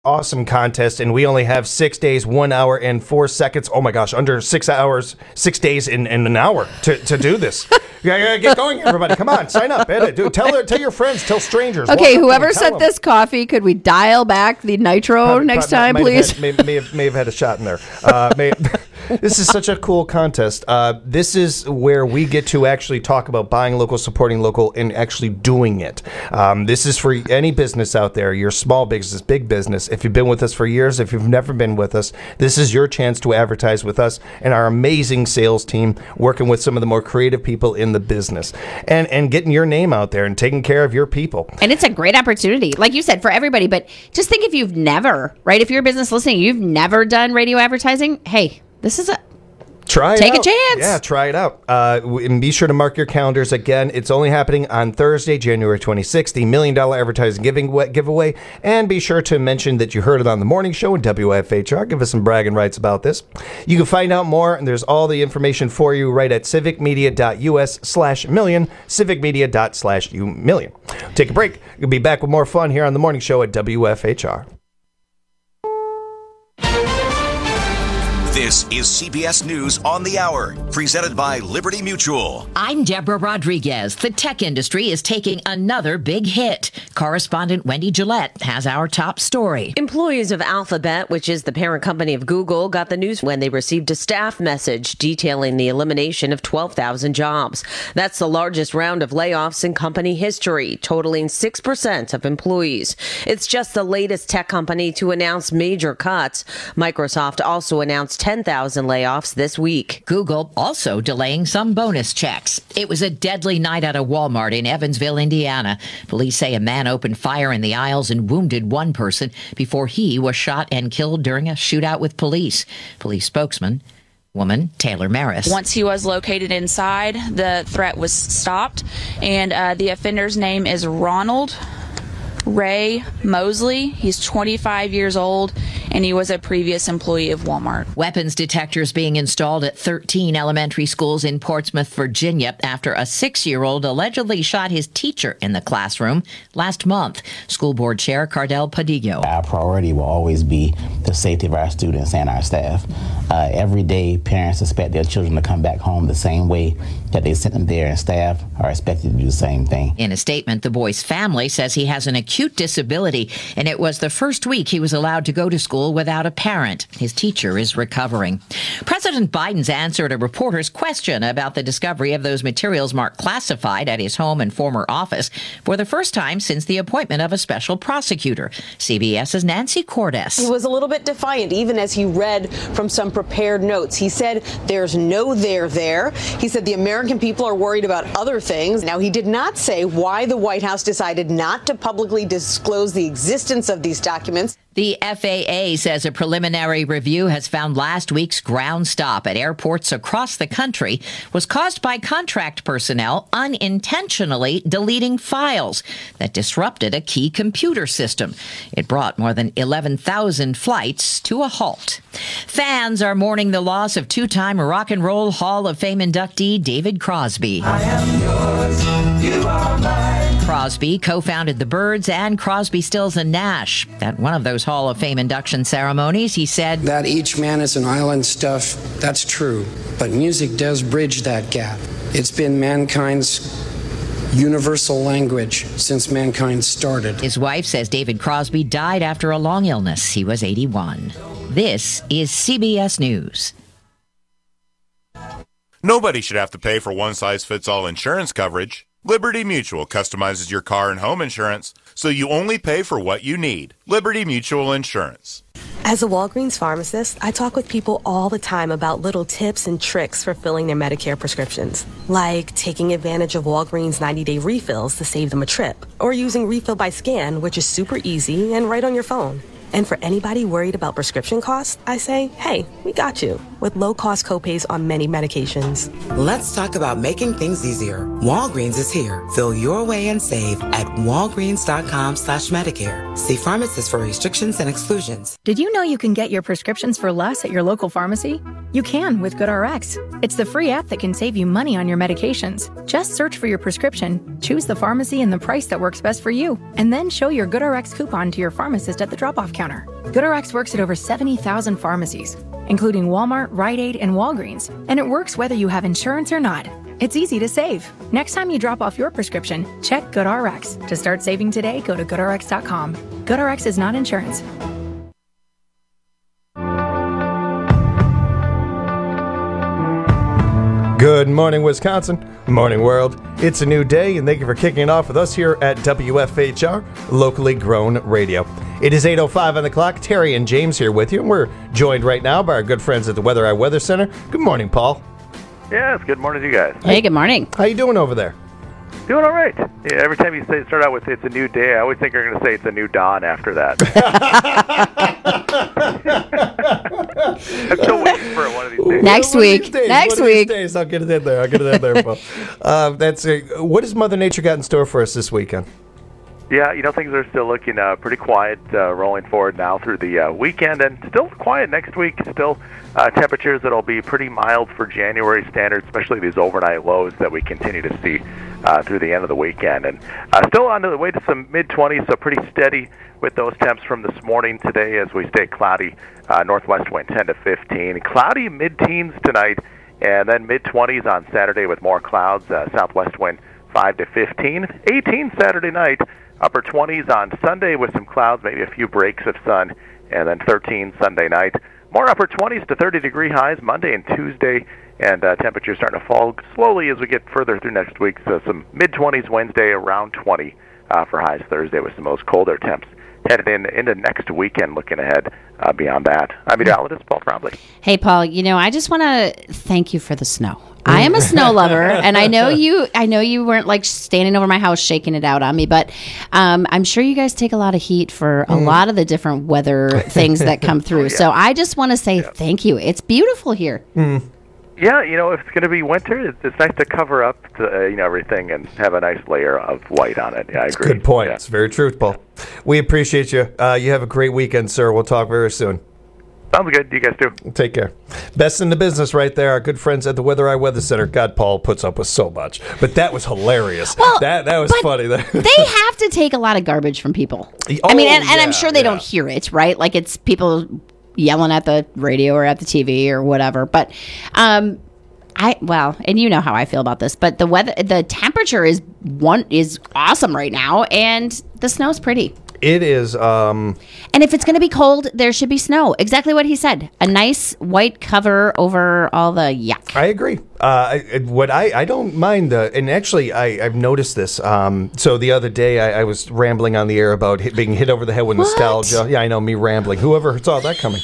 awesome contest, and we only have 6 days, 1 hour and 4 seconds. Oh my gosh, under 6 hours, 6 days in an hour to do this. Yeah, get going, everybody. Come on, sign up. Tell your friends, tell strangers. Okay, whoever sent this coffee, could we dial back the nitro next time, please? May have had a shot in there. This is such a cool contest. This is where we get to actually talk about buying local, supporting local, and actually doing it. This is for any business out there, your small business, big business. If you've been with us for years, if you've never been with us, this is your chance to advertise with us and our amazing sales team working with some of the more creative people in the business and getting your name out there and taking care of your people. And it's a great opportunity, like you said, for everybody. But just think if you've never, right? If you're a business listening, you've never done radio advertising, hey, this is Take a chance. Yeah, try it out. And be sure to mark your calendars. Again, it's only happening on Thursday, January 26th, the $1 Million Advertising Giveaway. And be sure to mention that you heard it on the morning show in WFHR. Give us some bragging rights about this. You can find out more, and there's all the information for you right at civicmedia.us/million, civicmedia./million. Take a break. We'll be back with more fun here on the morning show at WFHR. This is CBS News on the Hour, presented by Liberty Mutual. I'm Deborah Rodriguez. The tech industry is taking another big hit. Correspondent Wendy Gillette has our top story. Employees of Alphabet, which is the parent company of Google, got the news when they received a staff message detailing the elimination of 12,000 jobs. That's the largest round of layoffs in company history, totaling 6% of employees. It's just the latest tech company to announce major cuts. Microsoft also announced 10,000 layoffs this week. Google also delaying some bonus checks. It was a deadly night at a Walmart in Evansville, Indiana. Police say a man opened fire in the aisles and wounded one person before he was shot and killed during a shootout with police. Police spokesman Taylor Maris. Once he was located inside, the threat was stopped, and the offender's name is Ronald Ray Mosley. He's 25 years old, and he was a previous employee of Walmart. Weapons detectors being installed at 13 elementary schools in Portsmouth, Virginia, after a 6-year-old allegedly shot his teacher in the classroom last month. School Board Chair Cardell Padillo. Our priority will always be the safety of our students and our staff. Every day, parents expect their children to come back home the same way that they sent them there, and staff are expected to do the same thing. In a statement, the boy's family says he has an acute disability, and it was the first week he was allowed to go to school without a parent. His teacher is recovering. President Biden's answered a reporter's question about the discovery of those materials marked classified at his home and former office for the first time since the appointment of a special prosecutor. CBS's Nancy Cordes. He was a little bit defiant, even as he read from some prepared notes. He said there's no there there. He said the American people are worried about other things. Now, he did not say why the White House decided not to publicly disclose the existence of these documents. The FAA says a preliminary review has found last week's ground stop at airports across the country was caused by contract personnel unintentionally deleting files that disrupted a key computer system. It brought more than 11,000 flights to a halt. Fans are mourning the loss of two-time Rock and Roll Hall of Fame inductee David Crosby. I am yours, you are mine. Crosby co-founded the Byrds and Crosby, Stills and Nash. At one of those Hall of Fame induction ceremonies, he said, "That each man is an island stuff, that's true. But music does bridge that gap. It's been mankind's universal language since mankind started." His wife says David Crosby died after a long illness. He was 81. This is CBS News. Nobody should have to pay for one-size-fits-all insurance coverage. Liberty Mutual customizes your car and home insurance so you only pay for what you need. Liberty Mutual Insurance. As a Walgreens pharmacist, I talk with people all the time about little tips and tricks for filling their Medicare prescriptions, like taking advantage of Walgreens 90-day refills to save them a trip, or using Refill by Scan, which is super easy and right on your phone. And for anybody worried about prescription costs, I say, hey, we got you, with low-cost copays on many medications. Let's talk about making things easier. Walgreens is here. Fill your way and save at walgreens.com/Medicare. See pharmacists for restrictions and exclusions. Did you know you can get your prescriptions for less at your local pharmacy? You can with GoodRx. It's the free app that can save you money on your medications. Just search for your prescription, choose the pharmacy and the price that works best for you, and then show your GoodRx coupon to your pharmacist at the drop-off counter. counter. GoodRx works at over 70,000 pharmacies, including Walmart, Rite Aid, and Walgreens, and it works whether you have insurance or not. It's easy to save. Next time you drop off your prescription, check GoodRx. To start saving today, go to GoodRx.com. GoodRx is not insurance. Good morning, Wisconsin. Morning, world. It's a new day, and thank you for kicking it off with us here at WFHR, locally grown radio. It is 8:05 on the clock. Terry and James here with you, and we're joined right now by our good friends at the Weather Eye Weather Center. Good morning, Paul. Yes, good morning to you guys. Hey, good morning. How you doing over there? Doing all right. Yeah, every time you start out with "it's a new day," I always think you're going to say "it's a new dawn" after that. I'm still waiting for it one of these days. Next week. Next week. Days, I'll get it in there. Paul. What has Mother Nature got in store for us this weekend? Yeah, things are still looking pretty quiet rolling forward now through the weekend, and still quiet next week. Still temperatures that'll be pretty mild for January standards, especially these overnight lows that we continue to see through the end of the weekend. And still on the way to some mid-20s, so pretty steady with those temps from this morning today as we stay cloudy, northwest wind 10 to 15. Cloudy mid-teens tonight, and then mid-20s on Saturday with more clouds, southwest wind 5 to 15. 18 Saturday night. Upper 20s on Sunday with some clouds, maybe a few breaks of sun, and then 13 Sunday night. More upper 20s to 30-degree highs Monday and Tuesday, and temperatures starting to fall slowly as we get further through next week. So some mid-20s Wednesday, around 20 for highs Thursday with some of those colder temps. Headed into next weekend, looking ahead beyond that. I'm meteorologist Paul Trombley. Hey, Paul, I just want to thank you for the snow. I am a snow lover, and I know you weren't like standing over my house shaking it out on me, but I'm sure you guys take a lot of heat for a lot of the different weather things that come through. So I just want to say thank you. It's beautiful here. Yeah, if it's going to be winter, it's nice to cover up everything and have a nice layer of white on it. Yeah, I agree. Good point. Yeah. It's very true, Paul. We appreciate you. You have a great weekend, sir. We'll talk very soon. Sounds good. You guys too. Take care. Best in the business right there. Our good friends at the Weather Eye Weather Center. God, Paul puts up with so much. But that was hilarious. Well, that was funny. They have to take a lot of garbage from people. And I'm sure they don't hear it, right? Like it's people yelling at the radio or at the TV or whatever. But and you know how I feel about this, but the temperature is awesome right now, and the snow's pretty. It is. And if it's going to be cold, there should be snow. Exactly what he said. A nice white cover over all the yuck. I agree. I don't mind and actually I've noticed this. So the other day I was rambling on the air about being hit over the head with nostalgia. Yeah, I know, me rambling. Whoever saw that coming.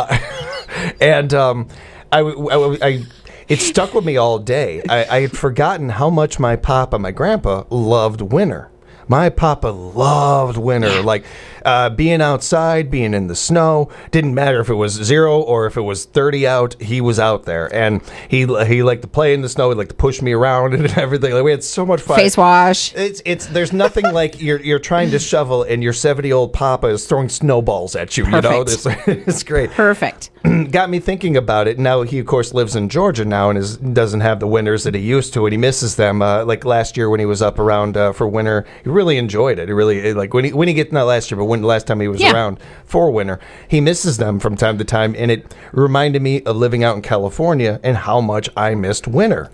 It stuck with me all day. I had forgotten how much my grandpa loved winter. My papa loved winter, like being outside, being in the snow. Didn't matter if it was 0 or if it was 30 out. He was out there, and he liked to play in the snow. He liked to push me around and everything. Like, we had so much fun. Face wash. It's there's nothing like you're trying to shovel and your 70-year-old papa is throwing snowballs at you. Perfect. It's great. Perfect. Got me thinking about it. Now he of course lives in Georgia now and doesn't have the winters that he used to, and he misses them. Like last year when he was up around for winter, he really enjoyed it. He really when he gets not last year, but when the last time he was around for winter, he misses them from time to time, and it reminded me of living out in California and how much I missed winter.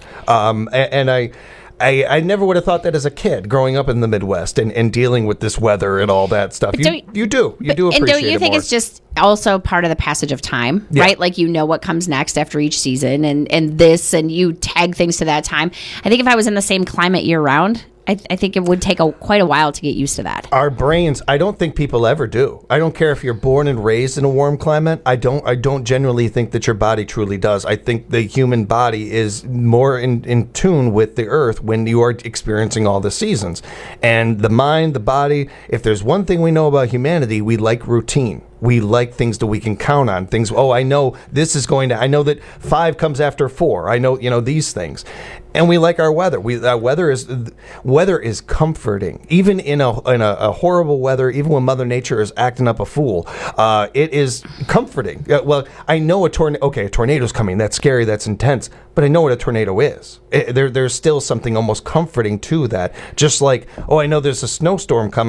I never would have thought that as a kid growing up in the Midwest and dealing with this weather and all that stuff. You do appreciate it more. And don't you think it's just also part of the passage of time, right? Like what comes next after each season and you tag things to that time. I think if I was in the same climate year round, I think it would take quite a while to get used to that. Our brains, I don't think people ever do. I don't care if you're born and raised in a warm climate. I don't generally think that your body truly does. I think the human body is more in tune with the earth when you are experiencing all the seasons. And the mind, the body, if there's one thing we know about humanity, we like routine. We like things that we can count on. Things, I know this is I know that 5 comes after 4. I know, these things. And we like our weather. Weather is comforting. Even in a horrible weather, even when Mother Nature is acting up a fool, it is comforting. I know a tornado's coming. That's scary. That's intense. But I know what a tornado is. There's still something almost comforting to that. Just like, I know there's a snowstorm coming,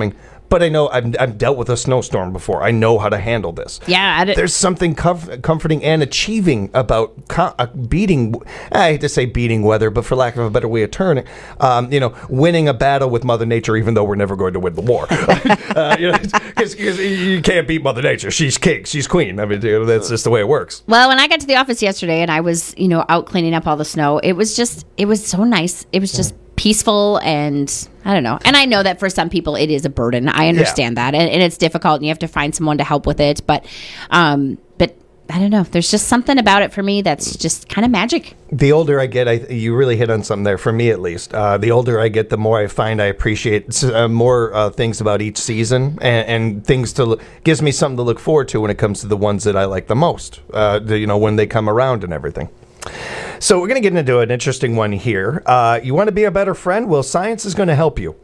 but I know I've dealt with a snowstorm before. I know how to handle this. Yeah. There's something comforting and achieving about beating, I hate to say beating weather, but for lack of a better way of turning, winning a battle with Mother Nature, even though we're never going to win the war. Because you can't beat Mother Nature. She's king. She's queen. I mean, that's just the way it works. Well, when I got to the office yesterday and I was, out cleaning up all the snow, it was so nice. It was just peaceful, and I don't know. And I know that for some people it is a burden. I understand that, and it's difficult, and you have to find someone to help with it. But I don't know. There's just something about it for me that's just kind of magic. The older I get, you really hit on something there, for me at least. The older I get, the more I find I appreciate more things about each season, and things gives me something to look forward to when it comes to the ones that I like the most, when they come around and everything. So we're going to get into an interesting one here. You want to be a better friend? Well, science is going to help you.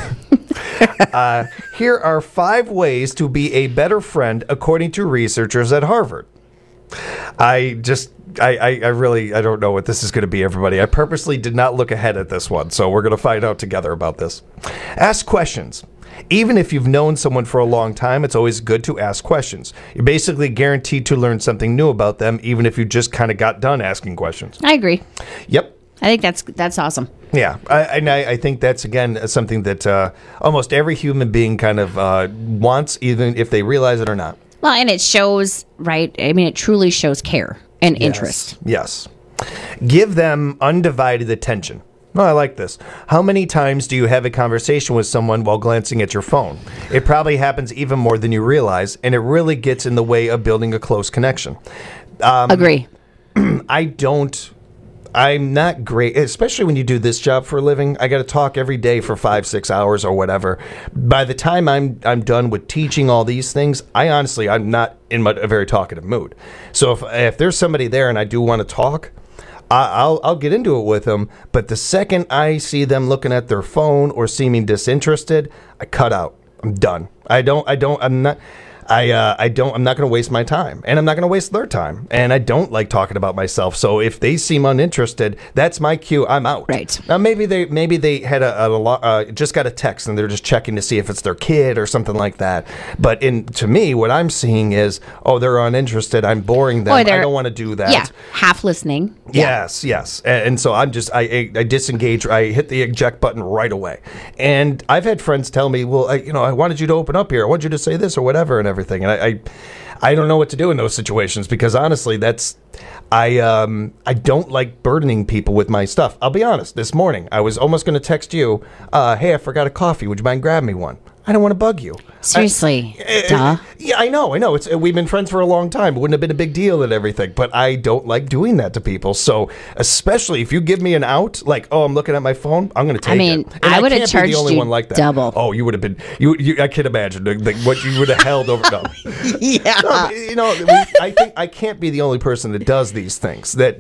Here are 5 ways to be a better friend according to researchers at Harvard. I don't know what this is going to be, everybody. I purposely did not look ahead at this one, so we're going to find out together about this. Ask questions. Even if you've known someone for a long time, it's always good to ask questions. You're basically guaranteed to learn something new about them, even if you just kind of got done asking questions. I agree. Yep. I think that's awesome. Yeah, I think that's, again, something that almost every human being kind of wants, even if they realize it or not. Well, and it shows, right? I mean, it truly shows care and interest. Yes. Give them undivided attention. Oh, I like this. How many times do you have a conversation with someone while glancing at your phone? It probably happens even more than you realize, and it really gets in the way of building a close connection. Agree. I'm not great, especially when you do this job for a living. I got to talk every day for 5-6 hours or whatever. By the time I'm done with teaching all these things, I'm not in a very talkative mood. So if there's somebody there and I do want to talk, I'll get into it with them. But the second I see them looking at their phone or seeming disinterested, I cut out. I'm done. I'm not going to waste my time, and I'm not going to waste their time. And I don't like talking about myself. So if they seem uninterested, that's my cue. I'm out. Right. Now maybe they had just got a text and they're just checking to see if it's their kid or something like that. But to me, what I'm seeing is, they're uninterested. I'm boring them. I don't want to do that. Yeah. Half listening. Yes. And so I disengage. I hit the eject button right away. And I've had friends tell me, well, I wanted you to open up here. I want you to say this or whatever and everything. And I don't know what to do in those situations, because honestly, I don't like burdening people with my stuff. I'll be honest. This morning, I was almost going to text you, hey, I forgot a coffee. Would you mind grabbing me one? I don't want to bug you. Seriously. Duh. Yeah, I know. We've been friends for a long time. It wouldn't have been a big deal and everything, but I don't like doing that to people. So, especially if you give me an out, like, I'm looking at my phone, I'm going to take it. And I would have charged the only you one like that. double. Oh, you would have been. I can imagine what you would have held over. No. Yeah. No, I think I can't be the only person that does these things. That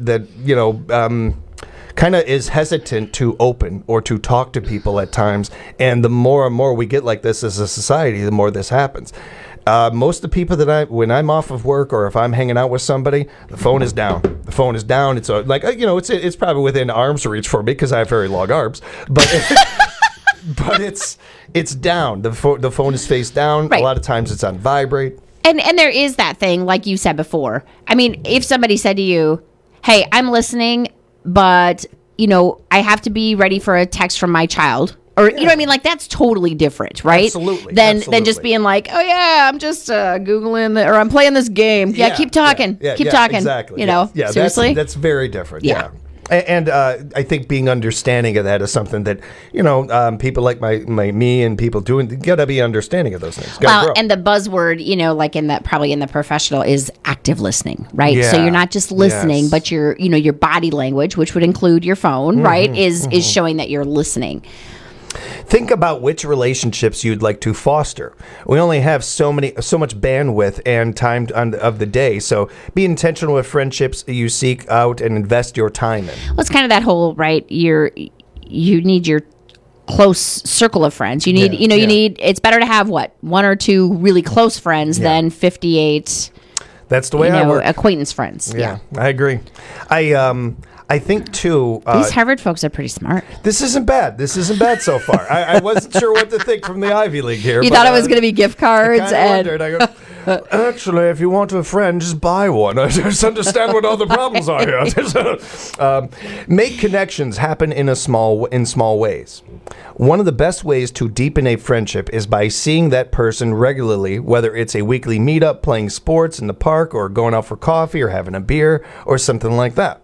kind of is hesitant to open or to talk to people at times. And the more and more we get like this as a society, the more this happens. Most of the people when I'm off of work or if I'm hanging out with somebody, the phone is down. The phone is down. It's it's probably within arm's reach for me because I have very long arms. But but it's down. The phone is face down. Right. A lot of times it's on vibrate. And there is that thing, like you said before. I mean, if somebody said to you, hey, I'm listening, but, I have to be ready for a text from my child. Or, you know what I mean? Like, that's totally different, right? Absolutely. Than just being like, oh, yeah, I'm just Googling, or I'm playing this game. Yeah, keep talking. Keep talking. Exactly. Yeah, seriously? That's very different. Yeah. And I think being understanding of that is something that, people like me and people doing, got to be understanding of those things. Well, and the buzzword, like probably in the professional is active listening, right? Yeah. So you're not just listening, but your body language, which would include your phone, right, is showing that you're listening. Think about which relationships you'd like to foster. We only have so much bandwidth and time of the day, so be intentional with friendships you seek out and invest your time in. Well, it's kind of that whole, right, you need your close circle of friends. You need, you need, it's better to have, 1 or 2 really close friends than 58... That's the way I work. Acquaintance friends. Yeah, I agree. I think, too... These Harvard folks are pretty smart. This isn't bad. This isn't bad so far. I wasn't sure what to think from the Ivy League here. You thought it was going to be gift cards? I go, actually, if you want a friend, just buy one. I just understand what all the problems are here. Make connections happen in small ways. One of the best ways to deepen a friendship is by seeing that person regularly, whether it's a weekly meetup, playing sports in the park, or going out for coffee, or having a beer, or something like that.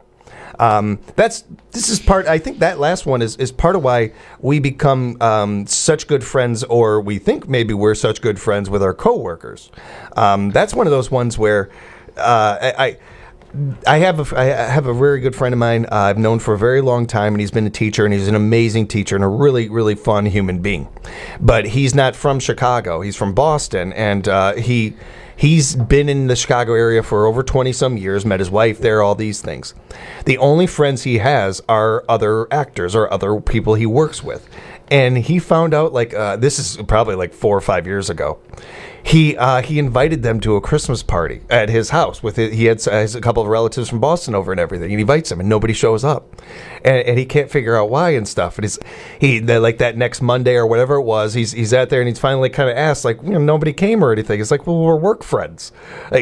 This is part. I think that last one is part of why we become such good friends, or we think maybe we're such good friends with our coworkers. That's one of those ones where I have a very good friend of mine I've known for a very long time, and he's been a teacher, and he's an amazing teacher and a really, really fun human being. But he's not from Chicago. He's from Boston, and he's been in the Chicago area for over 20-some years, met his wife there, all these things. The only friends he has are other actors or other people he works with. And he found out, this is probably like 4 or 5 years ago, he invited them to a Christmas party at his house. He has a couple of relatives from Boston over and everything. He invites them, and nobody shows up, and he can't figure out why and stuff. And that next Monday or whatever it was, he's out there, and he's finally kind of asked, nobody came or anything. It's like, well, we're work friends.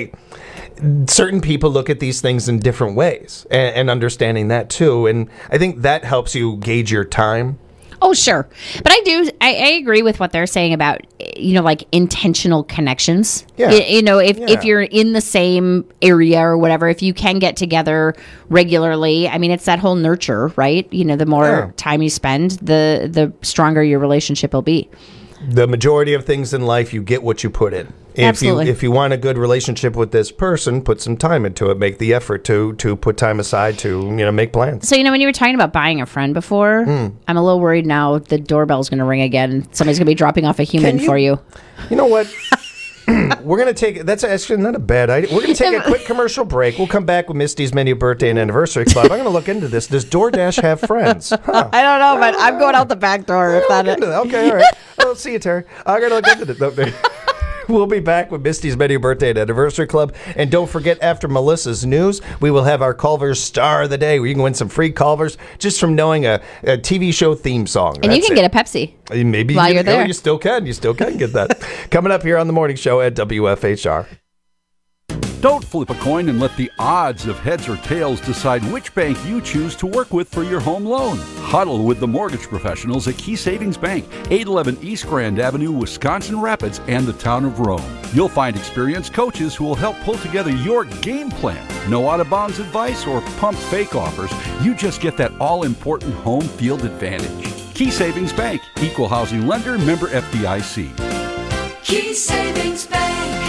Certain people look at these things in different ways, and understanding that too. And I think that helps you gauge your time. Oh, sure. But I agree with what they're saying about, intentional connections. Yeah. If you're in the same area or whatever, if you can get together regularly, I mean, it's that whole nurture, right? The more time you spend, the stronger your relationship will be. The majority of things in life, you get what you put in. Absolutely. If you want a good relationship with this person, put some time into it. Make the effort to put time aside to make plans. So when you were talking about buying a friend before, I'm a little worried now. The doorbell's going to ring again, and somebody's going to be dropping off a human for you. You know what? We're going to take... That's actually not a bad idea. We're going to take a quick commercial break. We'll come back with Misty's Menu Birthday and Anniversary Club. I'm going to look into this. Does DoorDash have friends? Huh. I don't know, but I'm going out the back door. Okay, all right. Well, see you, Terry. I'm going to look into this. We'll be back with Misty's Menu Birthday and Anniversary Club. And don't forget, after Melissa's news, we will have our Culver's Star of the Day, where you can win some free Culver's just from knowing a TV show theme song. And you can get a Pepsi. Maybe while you're there. You still can. You still can get that. Coming up here on the morning show at WFHR. Don't flip a coin and let the odds of heads or tails decide which bank you choose to work with for your home loan. Huddle with the mortgage professionals at Key Savings Bank, 811 East Grand Avenue, Wisconsin Rapids, and the town of Rome. You'll find experienced coaches who will help pull together your game plan. No out-of-bounds advice or pump fake offers. You just get that all-important home field advantage. Key Savings Bank, equal housing lender, member FDIC. Key Savings Bank.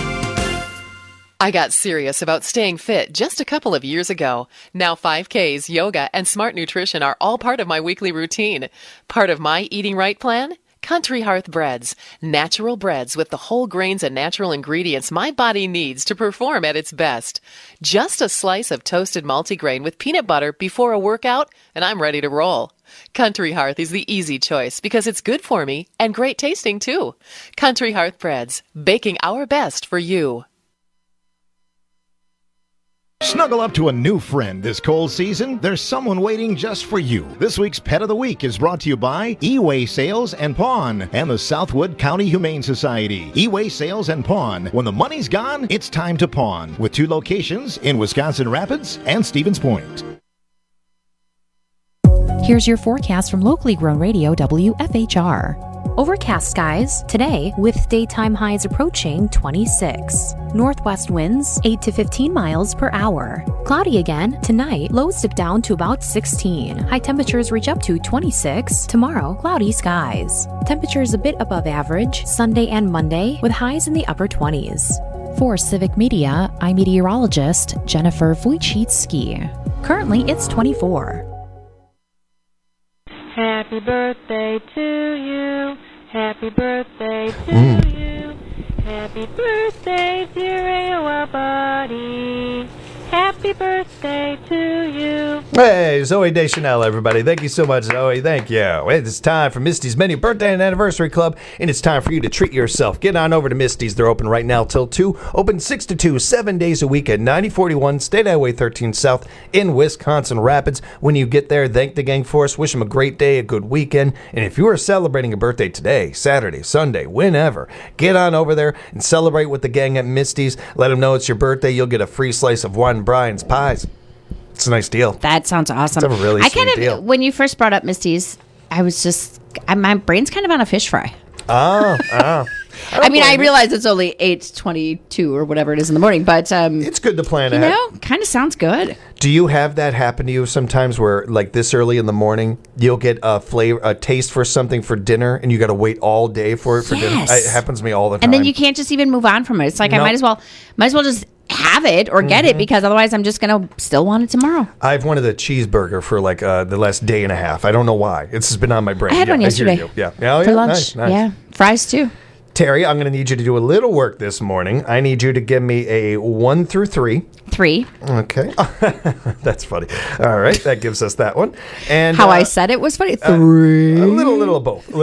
I got serious about staying fit just a couple of years ago. Now 5Ks, yoga, and smart nutrition are all part of my weekly routine. Part of my eating right plan? Country Hearth Breads. Natural breads with the whole grains and natural ingredients my body needs to perform at its best. Just a slice of toasted multigrain with peanut butter before a workout, and I'm ready to roll. Country Hearth is the easy choice because it's good for me and great tasting too. Country Hearth Breads, baking our best for you. Snuggle up to a new friend this cold season. There's someone waiting just for you. This week's Pet of the Week is brought to you by eWay Sales and Pawn and the Southwood County Humane Society. eWay Sales and Pawn. When the money's gone, it's time to pawn. With 2 locations in Wisconsin Rapids and Stevens Point. Here's your forecast from locally grown radio WFHR. Overcast skies today with daytime highs approaching 26. Northwest winds 8 to 15 miles per hour. Cloudy again tonight. Lows dip down to about 16. High temperatures reach up to 26. Tomorrow, cloudy skies. Temperatures a bit above average Sunday and Monday with highs in the upper 20s. For Civic Media, I'm meteorologist Jennifer Wojcicki. Currently, it's 24. Happy birthday to you. Happy birthday to you. Happy birthday, dear AOL buddy. Happy birthday to you. Hey, Zoe Deschanel, everybody. Thank you so much, Zoe. Thank you. It's time for Misty's Menu Birthday and Anniversary Club, and it's time for you to treat yourself. Get on over to Misty's. They're open right now till 2. Open 6 to 2, 7 days a week at 9041 State Highway 13 South in Wisconsin Rapids. When you get there, thank the gang for us. Wish them a great day, a good weekend. And if you are celebrating a birthday today, Saturday, Sunday, whenever, get on over there and celebrate with the gang at Misty's. Let them know it's your birthday. You'll get a free slice of one Brian's Pies. It's a nice deal. That sounds awesome. It's a really sweet deal. When you first brought up Misty's, I was just, my brain's kind of on a fish fry. I realize it's only 8:22 or whatever it is in the morning, but it's good to plan ahead. Kind of sounds good. Do you have that happen to you sometimes where, like this early in the morning, you'll get a taste for something for dinner and you got to wait all day for it for dinner? It happens to me all the time. And then you can't just even move on from it. It's like, I might as well just have it or get it, because otherwise I'm just going to still want it tomorrow. I've wanted a cheeseburger for like the last day and a half. I don't know why. It's just been on my brain. I had one yesterday. For lunch. Nice. Yeah. Fries too. Terry, I'm going to need you to do a little work this morning. I need you to give me a 1 through 3. 3. Okay. That's funny. All right. That gives us that one. And how I said it was funny. 3. A little of both.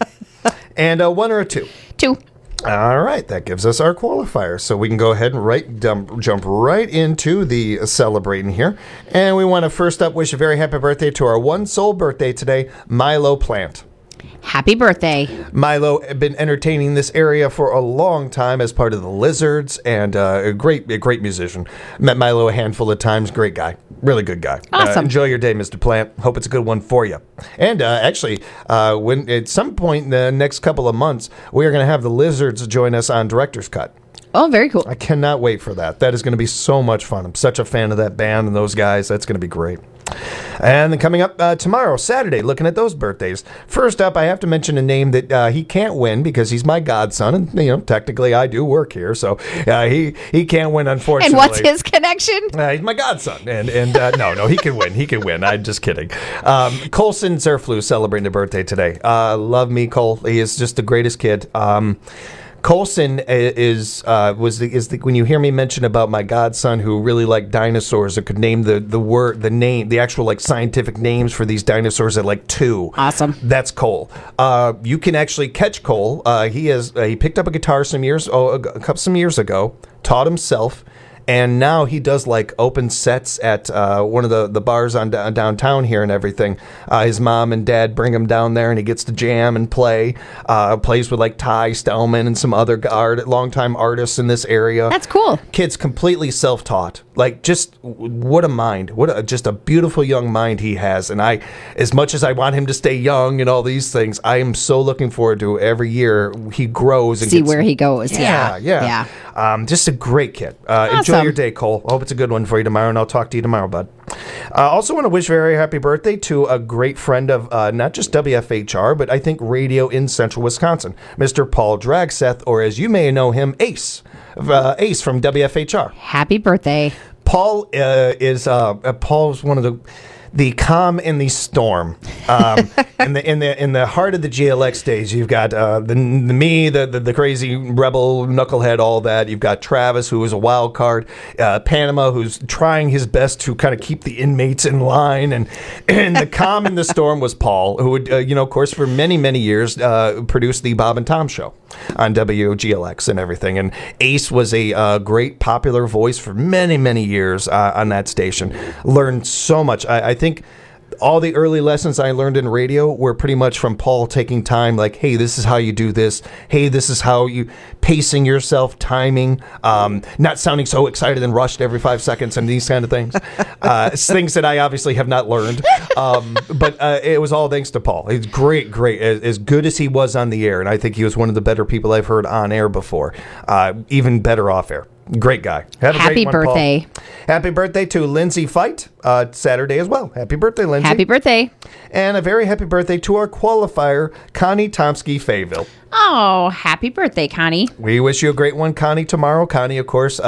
And a 1 or a 2? 2. All right, that gives us our qualifier. So we can go ahead and jump right into the celebrating here. And we want to first up wish a very happy birthday to our one sole birthday today, Milo Plant. Happy birthday. Milo had been entertaining this area for a long time as part of the Lizards, and a great musician. Met Milo a handful of times. Great guy. Really good guy. Awesome. Enjoy your day, Mr. Plant. Hope it's a good one for you. And actually, when at some point in the next couple of months, we are going to have the Lizards join us on Director's Cut. Oh, very cool. I cannot wait for that. That is going to be so much fun. I'm such a fan of that band and those guys. That's going to be great. And then coming up tomorrow, Saturday, looking at those birthdays. First up, I have to mention a name that he can't win because he's my godson, and technically I do work here, so he can't win, unfortunately. And what's his connection? He's my godson, and no, he can win. He can win. I'm just kidding. Colson Zerflu celebrating a birthday today. Love me, Cole. He is just the greatest kid. Colson when you hear me mention about my godson who really liked dinosaurs and could name the actual scientific names for these dinosaurs at 2. Awesome. That's Cole. You can actually catch Cole. He picked up a guitar some years ago, taught himself. And now he does open sets at one of the bars on downtown here and everything. His mom and dad bring him down there, and he gets to jam and play. Plays with Ty Stellman and some other longtime artists in this area. That's cool. Kid's completely self-taught. Just what a mind! Just a beautiful young mind he has. And as much as I want him to stay young and all these things, I am so looking forward to every year he grows and see where he goes. Yeah. Just a great kid. Awesome. Enjoy your day, Cole. I hope it's a good one for you tomorrow, and I'll talk to you tomorrow, bud. I also want to wish a very happy birthday to a great friend of not just WFHR, but I think radio in central Wisconsin, Mr. Paul Dragseth, or as you may know him, Ace. Ace from WFHR. Happy birthday. Paul Paul's one of the calm in the storm. In the heart of the GLX days, you've got the crazy rebel knucklehead, all that. You've got Travis, who is a wild card. Panama, who's trying his best to kind of keep the inmates in line. And the calm in the storm was Paul, who would, of course, for many, many years, produced the Bob and Tom show on WGLX and everything. And Ace was a great popular voice for many, many years on that station. Learned so much. I think all the early lessons I learned in radio were pretty much from Paul taking time, hey, this is how you do this. Hey, this is how you pacing yourself, timing, not sounding so excited and rushed every 5 seconds and these kind of things. Things that I obviously have not learned. But it was all thanks to Paul. He's great. As good as he was on the air. And I think he was one of the better people I've heard on air before. Even better off air. Great guy. Happy birthday. Paul. Happy birthday to Lindsay Fight, Saturday as well. Happy birthday, Lindsay. Happy birthday. And a very happy birthday to our qualifier, Connie Tomsky-Fayville. Oh, happy birthday, Connie. We wish you a great one, Connie, tomorrow. Connie, of course,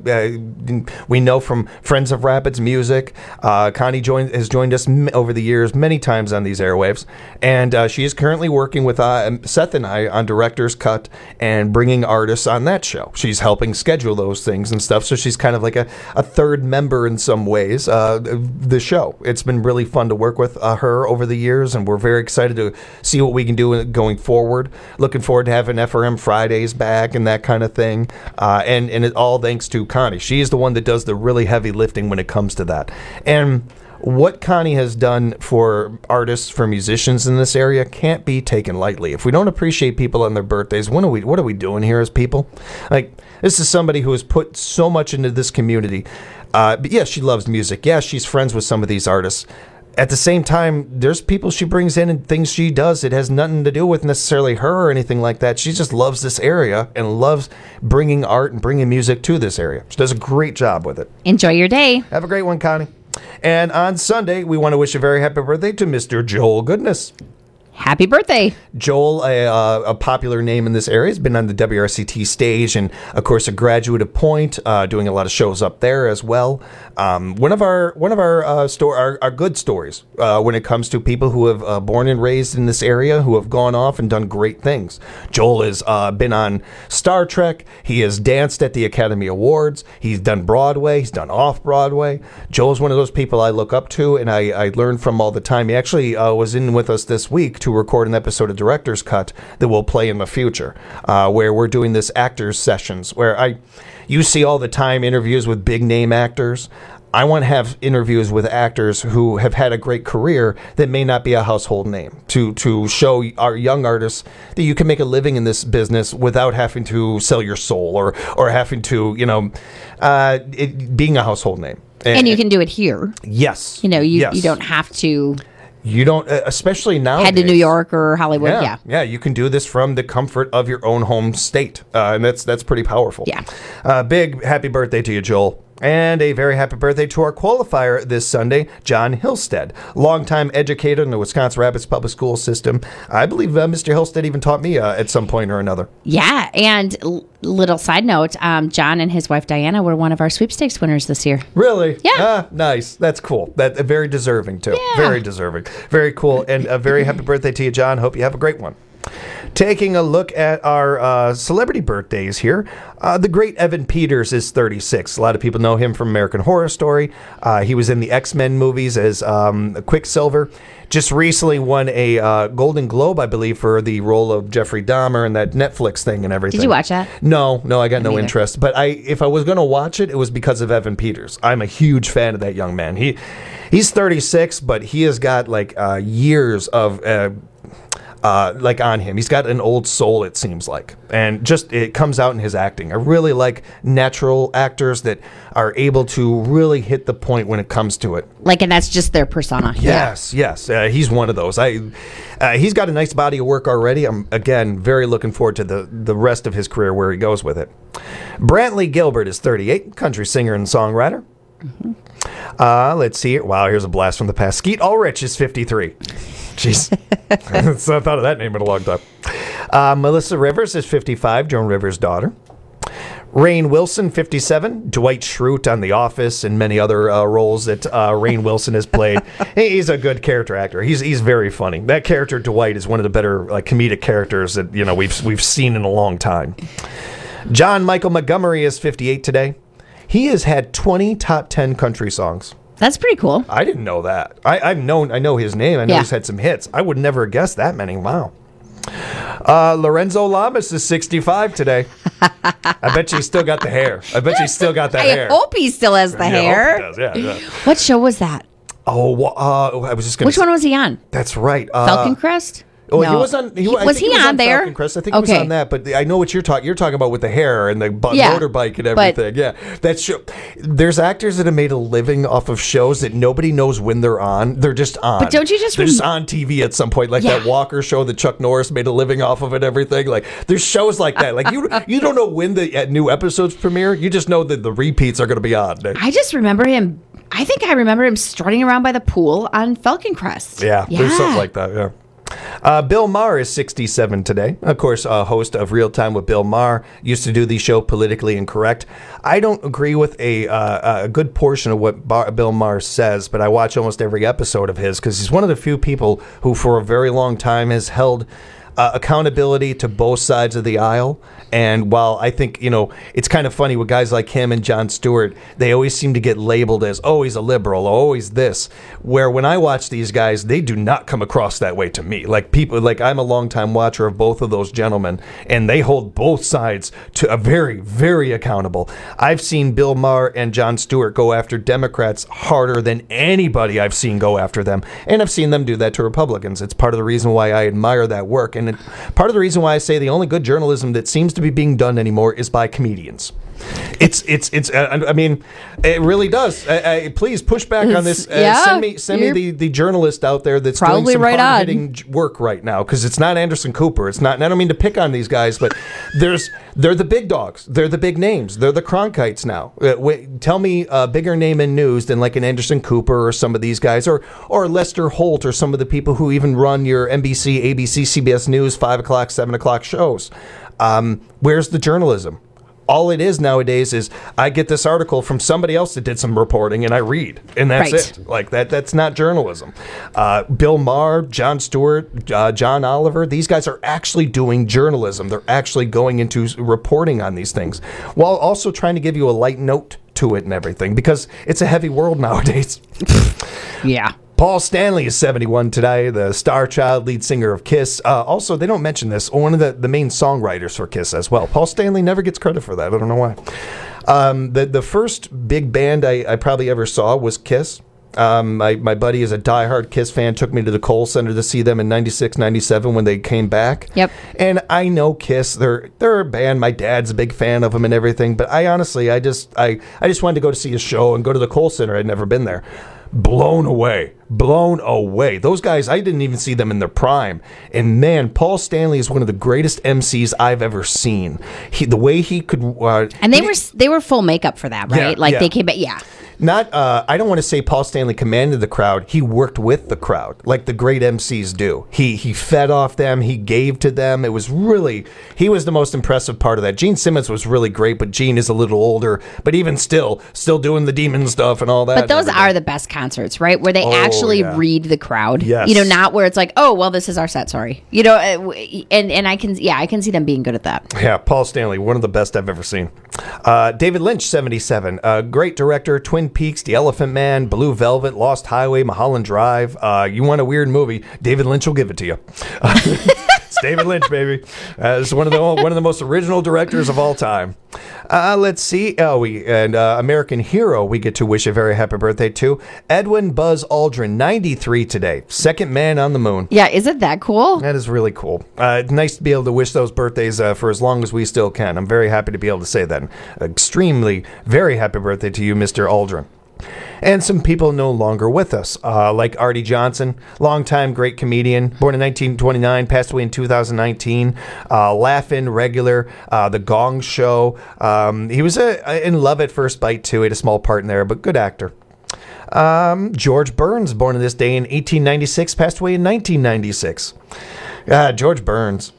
we know from Friends of Rapids Music. Connie has joined us over the years many times on these airwaves. And she is currently working with Seth and I on Director's Cut and bringing artists on that show. She's helping schedule those those things and stuff. So she's kind of like a third member in some ways. The show. It's been really fun to work with her over the years, and we're very excited to see what we can do going forward. Looking forward to having FRM Fridays back and that kind of thing. And it all thanks to Connie. She is the one that does the really heavy lifting when it comes to that. And what Connie has done for artists, for musicians in this area can't be taken lightly. If we don't appreciate people on their birthdays, what are we doing here as people? Like, this is somebody who has put so much into this community. But yes, she loves music. Yes, she's friends with some of these artists. At the same time, there's people she brings in and things she does. It has nothing to do with necessarily her or anything like that. She just loves this area and loves bringing art and bringing music to this area. She does a great job with it. Enjoy your day. Have a great one, Connie. And on Sunday, we want to wish a very happy birthday to Mr. Joel Goodness. Happy birthday. Joel, a popular name in this area, has been on the WRCT stage and, of course, a graduate of Point, doing a lot of shows up there as well. One of our good stories when it comes to people who have born and raised in this area who have gone off and done great things. Joel has been on Star Trek. He has danced at the Academy Awards. He's done Broadway. He's done off-Broadway. Joel's one of those people I look up to and I learn from all the time. He actually was in with us this week to record an episode of Director's Cut that we'll play in the future, where we're doing this actors sessions where you see all the time interviews with big name actors. I want to have interviews with actors who have had a great career that may not be a household name to show our young artists that you can make a living in this business without having to sell your soul or having to, being a household name. And you can do it here. Yes. You don't have to. You don't, especially now. Head to New York or Hollywood. Yeah. You can do this from the comfort of your own home state, and that's pretty powerful. Yeah. Big happy birthday to you, Joel. And a very happy birthday to our qualifier this Sunday, John Hillstead, longtime educator in the Wisconsin Rapids Public School System. I believe Mr. Hillstead even taught me at some point or another. Yeah, and little side note, John and his wife Diana were one of our sweepstakes winners this year. Really? Yeah. Nice. That's cool. Very deserving, too. Yeah. Very deserving. Very cool. And a very happy birthday to you, John. Hope you have a great one. Taking a look at our celebrity birthdays here, the great Evan Peters is 36. A lot of people know him from American Horror Story. He was in the X-Men movies as Quicksilver. Just recently won a Golden Globe, I believe, for the role of Jeffrey Dahmer and that Netflix thing and everything. Did you watch that? No, I got no interest. But if I was going to watch it, it was because of Evan Peters. I'm a huge fan of that young man. He's 36, but he has got years of on him. He's got an old soul, it seems like. And just, it comes out in his acting. I really like natural actors that are able to really hit the point when it comes to it. And that's just their persona. Yes. He's one of those. He's got a nice body of work already. I'm, again, very looking forward to the rest of his career, where he goes with it. Brantley Gilbert is 38, country singer and songwriter. Mm-hmm. Let's see. Wow, here's a blast from the past. Skeet Ulrich is 53. Jeez. I haven't thought of that name in a long time. Melissa Rivers is 55, Joan Rivers' daughter. Rainn Wilson, 57. Dwight Schrute on The Office and many other roles that Rainn Wilson has played. He's a good character actor. He's very funny. That character, Dwight, is one of the better comedic characters that we've seen in a long time. John Michael Montgomery is 58 today. He has had 20 top 10 country songs. That's pretty cool. I didn't know that. I know his name. I know he's had some hits. I would never have guessed that many. Wow. Lorenzo Lamas is 65 today. I bet you he's still got the hair. I I hope he still has the hair. I hope he does. Yeah. What show was that? Oh, I was just going to Which one was he on? That's right. Falcon Crest? Oh, no. he was on. Was he on there? Falcon Crest. I think he was on that. But I know what you're talking. You're talking about with the hair and the motorbike and everything. Yeah, that show. There's actors that have made a living off of shows that nobody knows when they're on. They're just on. But don't you just? They're just on TV at some point, like that Walker show that Chuck Norris made a living off of and everything. Like there's shows like that. Like you don't know when the new episodes premiere. You just know that the repeats are going to be on. I just remember him. I think I remember him strutting around by the pool on Falcon Crest. Yeah. There's something like that. Yeah. Bill Maher is 67 today. Of course, a host of Real Time with Bill Maher. Used to do the show Politically Incorrect. I don't agree with a good portion of what Bill Maher says, but I watch almost every episode of his because he's one of the few people who for a very long time has held accountability to both sides of the aisle. And while I think, it's kind of funny with guys like him and Jon Stewart, they always seem to get labeled as, oh, he's a liberal, oh, he's this. Where when I watch these guys, they do not come across that way to me. Like I'm a longtime watcher of both of those gentlemen, and they hold both sides to a very, very accountable. I've seen Bill Maher and Jon Stewart go after Democrats harder than anybody I've seen go after them. And I've seen them do that to Republicans. It's part of the reason why I admire that work. And part of the reason why I say the only good journalism that seems to be being done anymore is by comedians. I mean, it really does. Please push back on this. Send me the journalist out there that's doing some hard-hitting work right now, because it's not Anderson Cooper. It's not. And I don't mean to pick on these guys, but they're the big dogs. They're the big names. They're the Cronkites now. Tell me a bigger name in news than like an Anderson Cooper or some of these guys, or Lester Holt, or some of the people who even run your NBC, ABC, CBS News 5 o'clock, 7 o'clock shows. Where's the journalism? All it is nowadays is I get this article from somebody else that did some reporting and I read, and that's it. Like that's not journalism. Bill Maher, Jon Stewart, John Oliver, these guys are actually doing journalism. They're actually going into reporting on these things while also trying to give you a light note to it and everything, because it's a heavy world nowadays. Yeah. Paul Stanley is 71 today, the star child, lead singer of Kiss. Also, they don't mention this, one of the main songwriters for Kiss as well. Paul Stanley never gets credit for that. I don't know why. The first big band I probably ever saw was Kiss. My buddy is a diehard Kiss fan, took me to the Kohl Center to see them in 96, 97 when they came back. Yep. And I know Kiss, they're a band. My dad's a big fan of them and everything. But I honestly, I just wanted to go to see a show and go to the Kohl Center. I'd never been there. Blown away. Those guys, I didn't even see them in their prime. And man, Paul Stanley is one of the greatest MCs I've ever seen. The way he could... and they were full makeup for that, right? They came back, Not, I don't want to say Paul Stanley commanded the crowd. He worked with the crowd, like the great MCs do. He fed off them. He gave to them. It was really, he was the most impressive part of that. Gene Simmons was really great, but Gene is a little older. But even still doing the demon stuff and all that. But those are the best concerts, right? Where they actually read the crowd. Yes. Not where it's like, oh, well, this is our set, sorry. And I can see them being good at that. Yeah, Paul Stanley, one of the best I've ever seen. David Lynch, 77. Great director, Twin Peaks, The Elephant Man, Blue Velvet, Lost Highway, Mulholland Drive. You want a weird movie, David Lynch will give it to you. It's David Lynch, baby. It's one of the most original directors of all time. Let's see. American Hero, we get to wish a very happy birthday to Edwin Buzz Aldrin, 93 today. Second man on the moon. Yeah, isn't that cool? That is really cool. It's nice to be able to wish those birthdays for as long as we still can. I'm very happy to be able to say that. Extremely, very happy birthday to you, Mr. Aldrin. And some people no longer with us, like Artie Johnson, longtime great comedian, born in 1929, passed away in 2019. Laugh-In regular, The Gong Show. He was in Love at First Bite, too. He had a small part in there, but good actor. George Burns, born on this day in 1896, passed away in 1996. George Burns.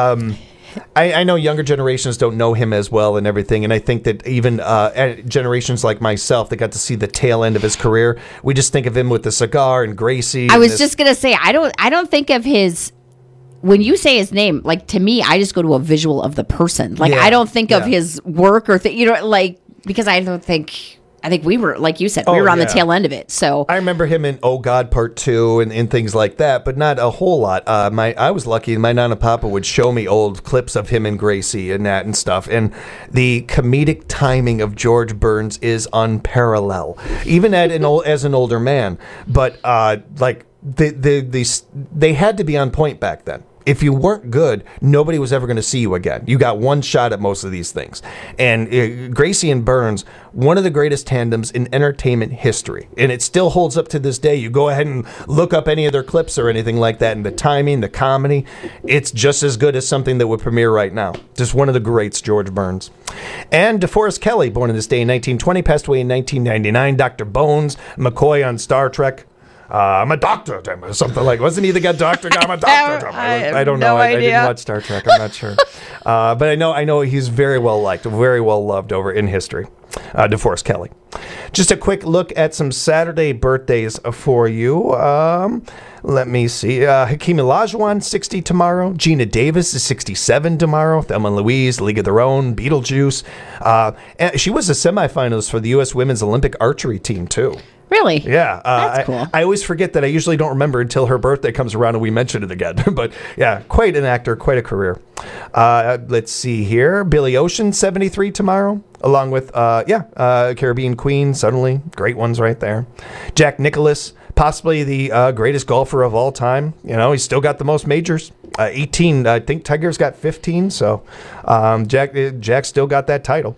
I know younger generations don't know him as well and everything, and I think that even generations like myself that got to see the tail end of his career, we just think of him with the cigar and Gracie. I was just gonna say I don't think of his. When you say his name, like to me, I just go to a visual of the person. Like I don't think of his work or because I don't think. I think we were, like you said, we were on the tail end of it. So I remember him in Oh God Part 2 and things like that, but not a whole lot. I was lucky. My Nana Papa would show me old clips of him and Gracie and that and stuff. And the comedic timing of George Burns is unparalleled, even as an older man. But they had to be on point back then. If you weren't good, nobody was ever going to see you again. You got one shot at most of these things. And Gracie and Burns, one of the greatest tandems in entertainment history. And it still holds up to this day. You go ahead and look up any of their clips or anything like that, and the timing, the comedy, it's just as good as something that would premiere right now. Just one of the greats, George Burns. And DeForest Kelley, born on this day in 1920, passed away in 1999. Dr. Bones, McCoy on Star Trek. I'm a doctor, or something like. Wasn't he the guy doctor? I'm a doctor. I don't know. I didn't watch Star Trek. I'm not sure. But I know he's very well liked, very well loved over in history. DeForest Kelley. Just a quick look at some Saturday birthdays for you. Let me see. Hakeem Olajuwon, 60 tomorrow. Gina Davis is 67 tomorrow. Thelma Louise, League of Their Own, Beetlejuice. And she was a semifinalist for the U.S. Women's Olympic archery team, too. Really? Yeah. That's cool. I always forget that. I usually don't remember until her birthday comes around and we mention it again. But yeah, quite an actor, quite a career. Let's see here. Billy Ocean, 73 tomorrow, along with, Caribbean Queen, suddenly. Great ones right there. Jack Nicklaus, possibly the greatest golfer of all time. You know, he's still got the most majors. 18. I think Tiger's got 15. So Jack still got that title.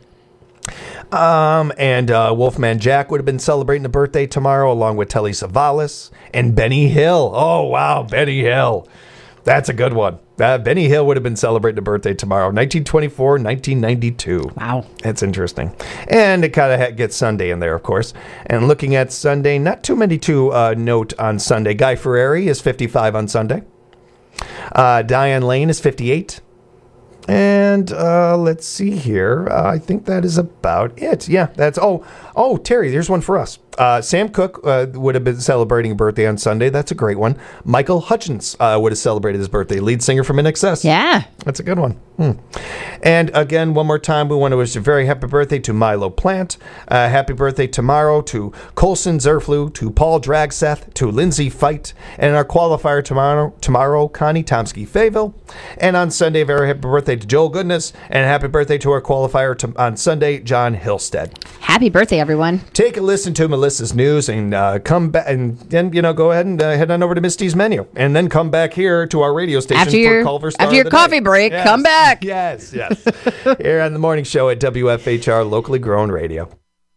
And Wolfman Jack would have been celebrating a birthday tomorrow, along with Telly Savalas and Benny Hill. Oh, wow, Benny Hill. That's a good one. Benny Hill would have been celebrating a birthday tomorrow, 1924, 1992. Wow. That's interesting. And it kind of gets Sunday in there, of course. And looking at Sunday, not too many to note on Sunday. Guy Fieri is 55 on Sunday. Diane Lane is 58. And let's see here. I think that is about it. Yeah, that's... Oh, Terry, there's one for us. Sam Cooke would have been celebrating a birthday on Sunday. That's a great one. Michael Hutchence would have celebrated his birthday. Lead singer from INXS. Yeah. That's a good one. And again, one more time, we want to wish a very happy birthday to Milo Plant. Happy birthday tomorrow to Colson Zerflu, to Paul Dragseth, to Lindsay Fight, and our qualifier tomorrow, Connie Tomsky-Fayville. And on Sunday, very happy birthday to Joel Goodness, and happy birthday to our qualifier on Sunday, John Hillstead. Happy birthday, everyone. Take a listen to Melissa's news and come back, and then, go ahead and head on over to Misty's Menu, and then come back here to our radio station after your coffee break. Yes. Come back. Yes. Here on the morning show at WFHR, locally grown radio.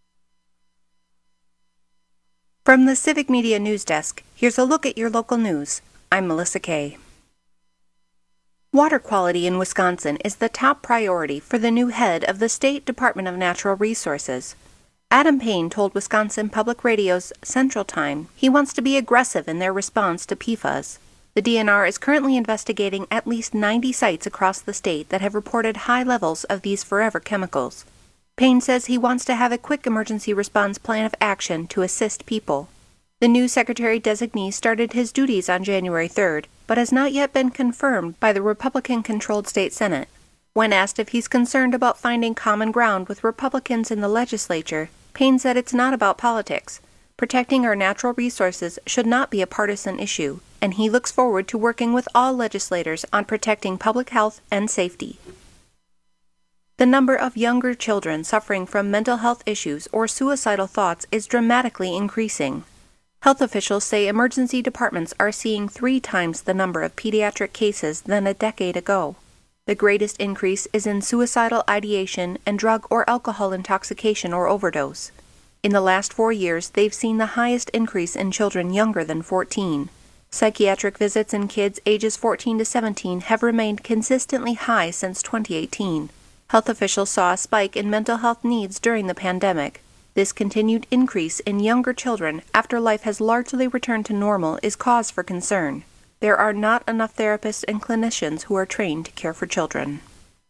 From the Civic Media News Desk, here's a look at your local news. I'm Melissa Kay. Water quality in Wisconsin is the top priority for the new head of the State Department of Natural Resources. Adam Payne told Wisconsin Public Radio's Central Time he wants to be aggressive in their response to PFAS. The DNR is currently investigating at least 90 sites across the state that have reported high levels of these forever chemicals. Payne says he wants to have a quick emergency response plan of action to assist people. The new secretary-designee started his duties on January 3rd, but has not yet been confirmed by the Republican-controlled state Senate. When asked if he's concerned about finding common ground with Republicans in the legislature, Payne said it's not about politics. Protecting our natural resources should not be a partisan issue, and he looks forward to working with all legislators on protecting public health and safety. The number of younger children suffering from mental health issues or suicidal thoughts is dramatically increasing. Health officials say emergency departments are seeing 3 times the number of pediatric cases than a decade ago. The greatest increase is in suicidal ideation and drug or alcohol intoxication or overdose. In the last 4 years, they've seen the highest increase in children younger than 14. Psychiatric visits in kids ages 14 to 17 have remained consistently high since 2018. Health officials saw a spike in mental health needs during the pandemic. This continued increase in younger children after life has largely returned to normal is cause for concern. There are not enough therapists and clinicians who are trained to care for children.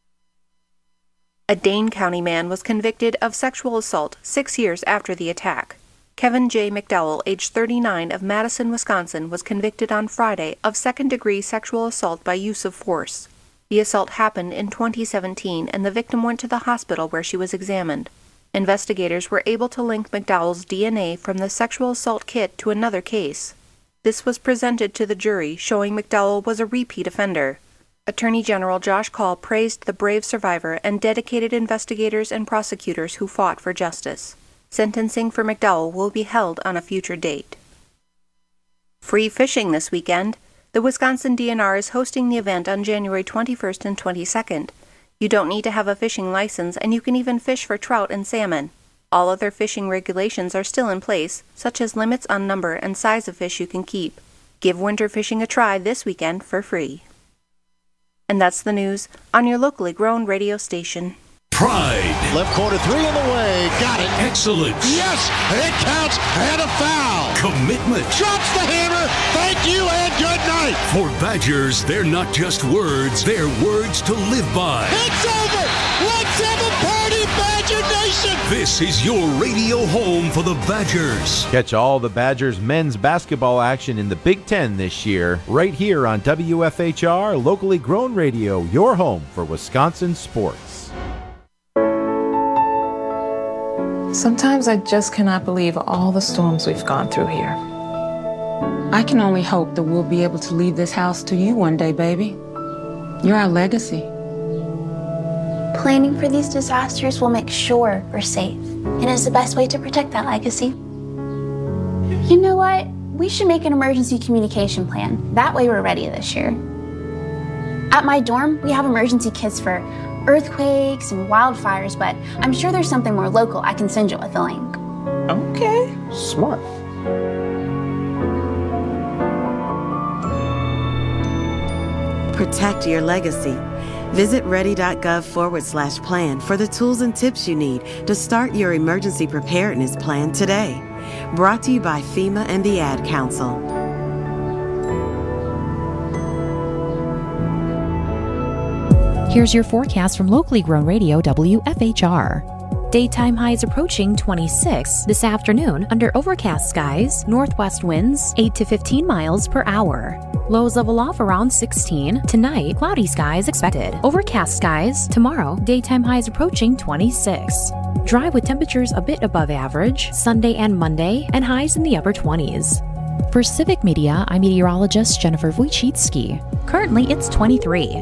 A Dane County man was convicted of sexual assault 6 years after the attack. Kevin J. McDowell, age 39, of Madison, Wisconsin, was convicted on Friday of second-degree sexual assault by use of force. The assault happened in 2017, and the victim went to the hospital where she was examined. Investigators were able to link McDowell's DNA from the sexual assault kit to another case. This was presented to the jury, showing McDowell was a repeat offender. Attorney General Josh Kaul praised the brave survivor and dedicated investigators and prosecutors who fought for justice. Sentencing for McDowell will be held on a future date. Free fishing this weekend. The Wisconsin DNR is hosting the event on January 21st and 22nd. You don't need to have a fishing license, and you can even fish for trout and salmon. All other fishing regulations are still in place, such as limits on number and size of fish you can keep. Give winter fishing a try this weekend for free. And that's the news on your locally grown radio station. Pride. Left corner 3 in the way. Got it. Excellence. Yes, it counts, and a foul. Commitment. Drops the hammer. Thank you and good night. For Badgers, they're not just words, they're words to live by. It's over. Let's have a party, Badger Nation. celebration. This is your radio home for the Badgers. Catch all the Badgers men's basketball action in the Big Ten this year, right here on WFHR, locally grown radio, your home for Wisconsin sports. Sometimes I just cannot believe all the storms we've gone through here. I can only hope that we'll be able to leave this house to you one day, baby. You're our legacy. Planning for these disasters will make sure we're safe, and is the best way to protect that legacy. You know what? We should make an emergency communication plan. That way we're ready this year. At my dorm, we have emergency kits for earthquakes and wildfires, but I'm sure there's something more local I can send you with a link. Okay. Smart. Protect your legacy. Visit ready.gov/plan for the tools and tips you need to start your emergency preparedness plan today. Brought to you by FEMA and the Ad Council. Here's your forecast from locally grown radio WFHR. Daytime highs approaching 26 this afternoon under overcast skies, northwest winds 8 to 15 miles per hour. Lows level off around 16. Tonight, cloudy skies expected. Overcast skies. Tomorrow, daytime highs approaching 26. Dry with temperatures a bit above average Sunday and Monday, and highs in the upper 20s. For Civic Media, I'm meteorologist Jennifer Wojcicki. Currently, it's 23.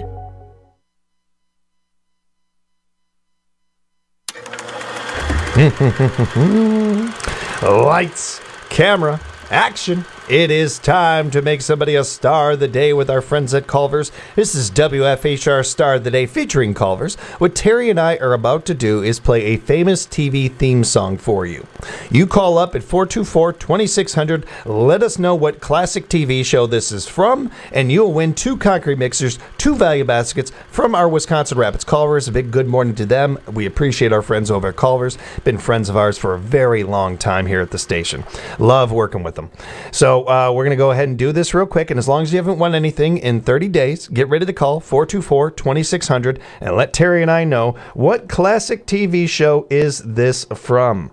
Lights, camera, action. It is time to make somebody a star of the day with our friends at Culver's. This is WFHR Star of the Day featuring Culver's. What Terry and I are about to do is play a famous TV theme song for you. You call up at 424-2600, let us know what classic TV show this is from, and you'll win 2 concrete mixers, 2 value baskets from our Wisconsin Rapids. Culver's, a big good morning to them. We appreciate our friends over at Culver's. Been friends of ours for a very long time here at the station. Love working with them. So we're going to go ahead and do this real quick, and as long as you haven't won anything in 30 days, get ready to call 424-2600 and let Terry and I know what classic TV show is this from.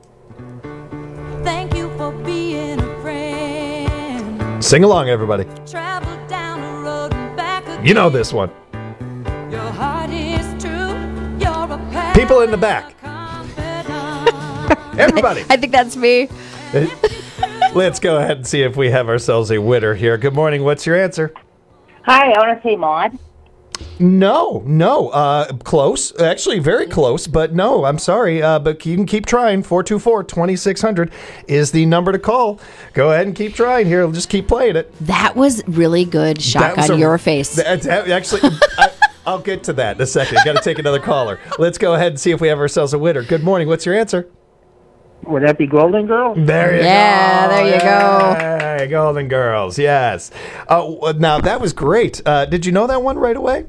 Thank you for being a friend. Sing along, everybody. Travel down the road and back again. You know this one. Your heart is true. You're a pal. People in the back. Everybody. I think that's me. Let's go ahead and see if we have ourselves a winner here. Good morning. What's your answer? Hi, I want to say Maude. No. Close. Actually, very close, but no, I'm sorry. But you can keep trying. 424-2600 is the number to call. Go ahead and keep trying here. Just keep playing it. That was really good. Shock on your face. Actually, I'll get to that in a second. Got to take another caller. Let's go ahead and see if we have ourselves a winner. Good morning. What's your answer? Would that be Golden Girls? There you go. Yeah, there you go. Hey, Golden Girls, yes. Now, that was great. Did you know that one right away?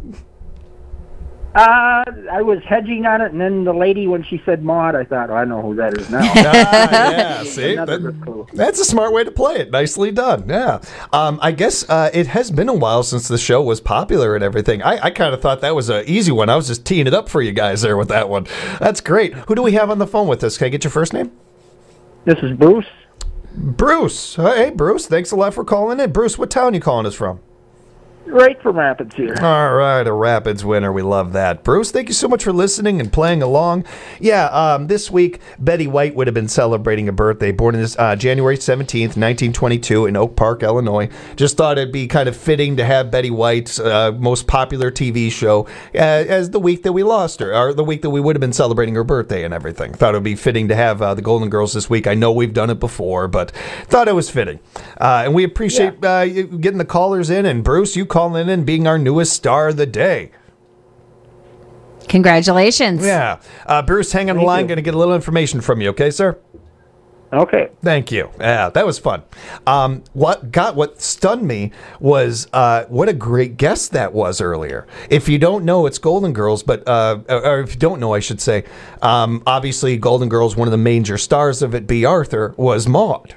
I was hedging on it, and then the lady, when she said Maude, I thought, I know who that is now. Yeah, see? Clue. That's a smart way to play it. Nicely done, yeah. I guess it has been a while since the show was popular and everything. I kind of thought that was an easy one. I was just teeing it up for you guys there with that one. That's great. Who do we have on the phone with us? Can I get your first name? This is Bruce. Bruce. Hey, Bruce. Thanks a lot for calling in. Bruce, what town are you calling us from? Right from Rapids here. All right, a Rapids winner. We love that. Bruce, thank you so much for listening and playing along. Yeah, this week, Betty White would have been celebrating a birthday, born in January 17th, 1922 in Oak Park, Illinois. Just thought it'd be kind of fitting to have Betty White's most popular TV show as the week that we lost her, or the week that we would have been celebrating her birthday and everything. Thought it would be fitting to have the Golden Girls this week. I know we've done it before, but thought it was fitting. And we appreciate you getting the callers in, and Bruce, you calling in and being our newest star of the day. Congratulations. Yeah. Bruce, hang on the line. Going to get a little information from you, okay, sir? Okay. Thank you. Yeah, that was fun. What stunned me was what a great guest that was earlier. If you don't know, it's Golden Girls, but or if you don't know, I should say, obviously Golden Girls, one of the major stars of it, B. Arthur, was Maude.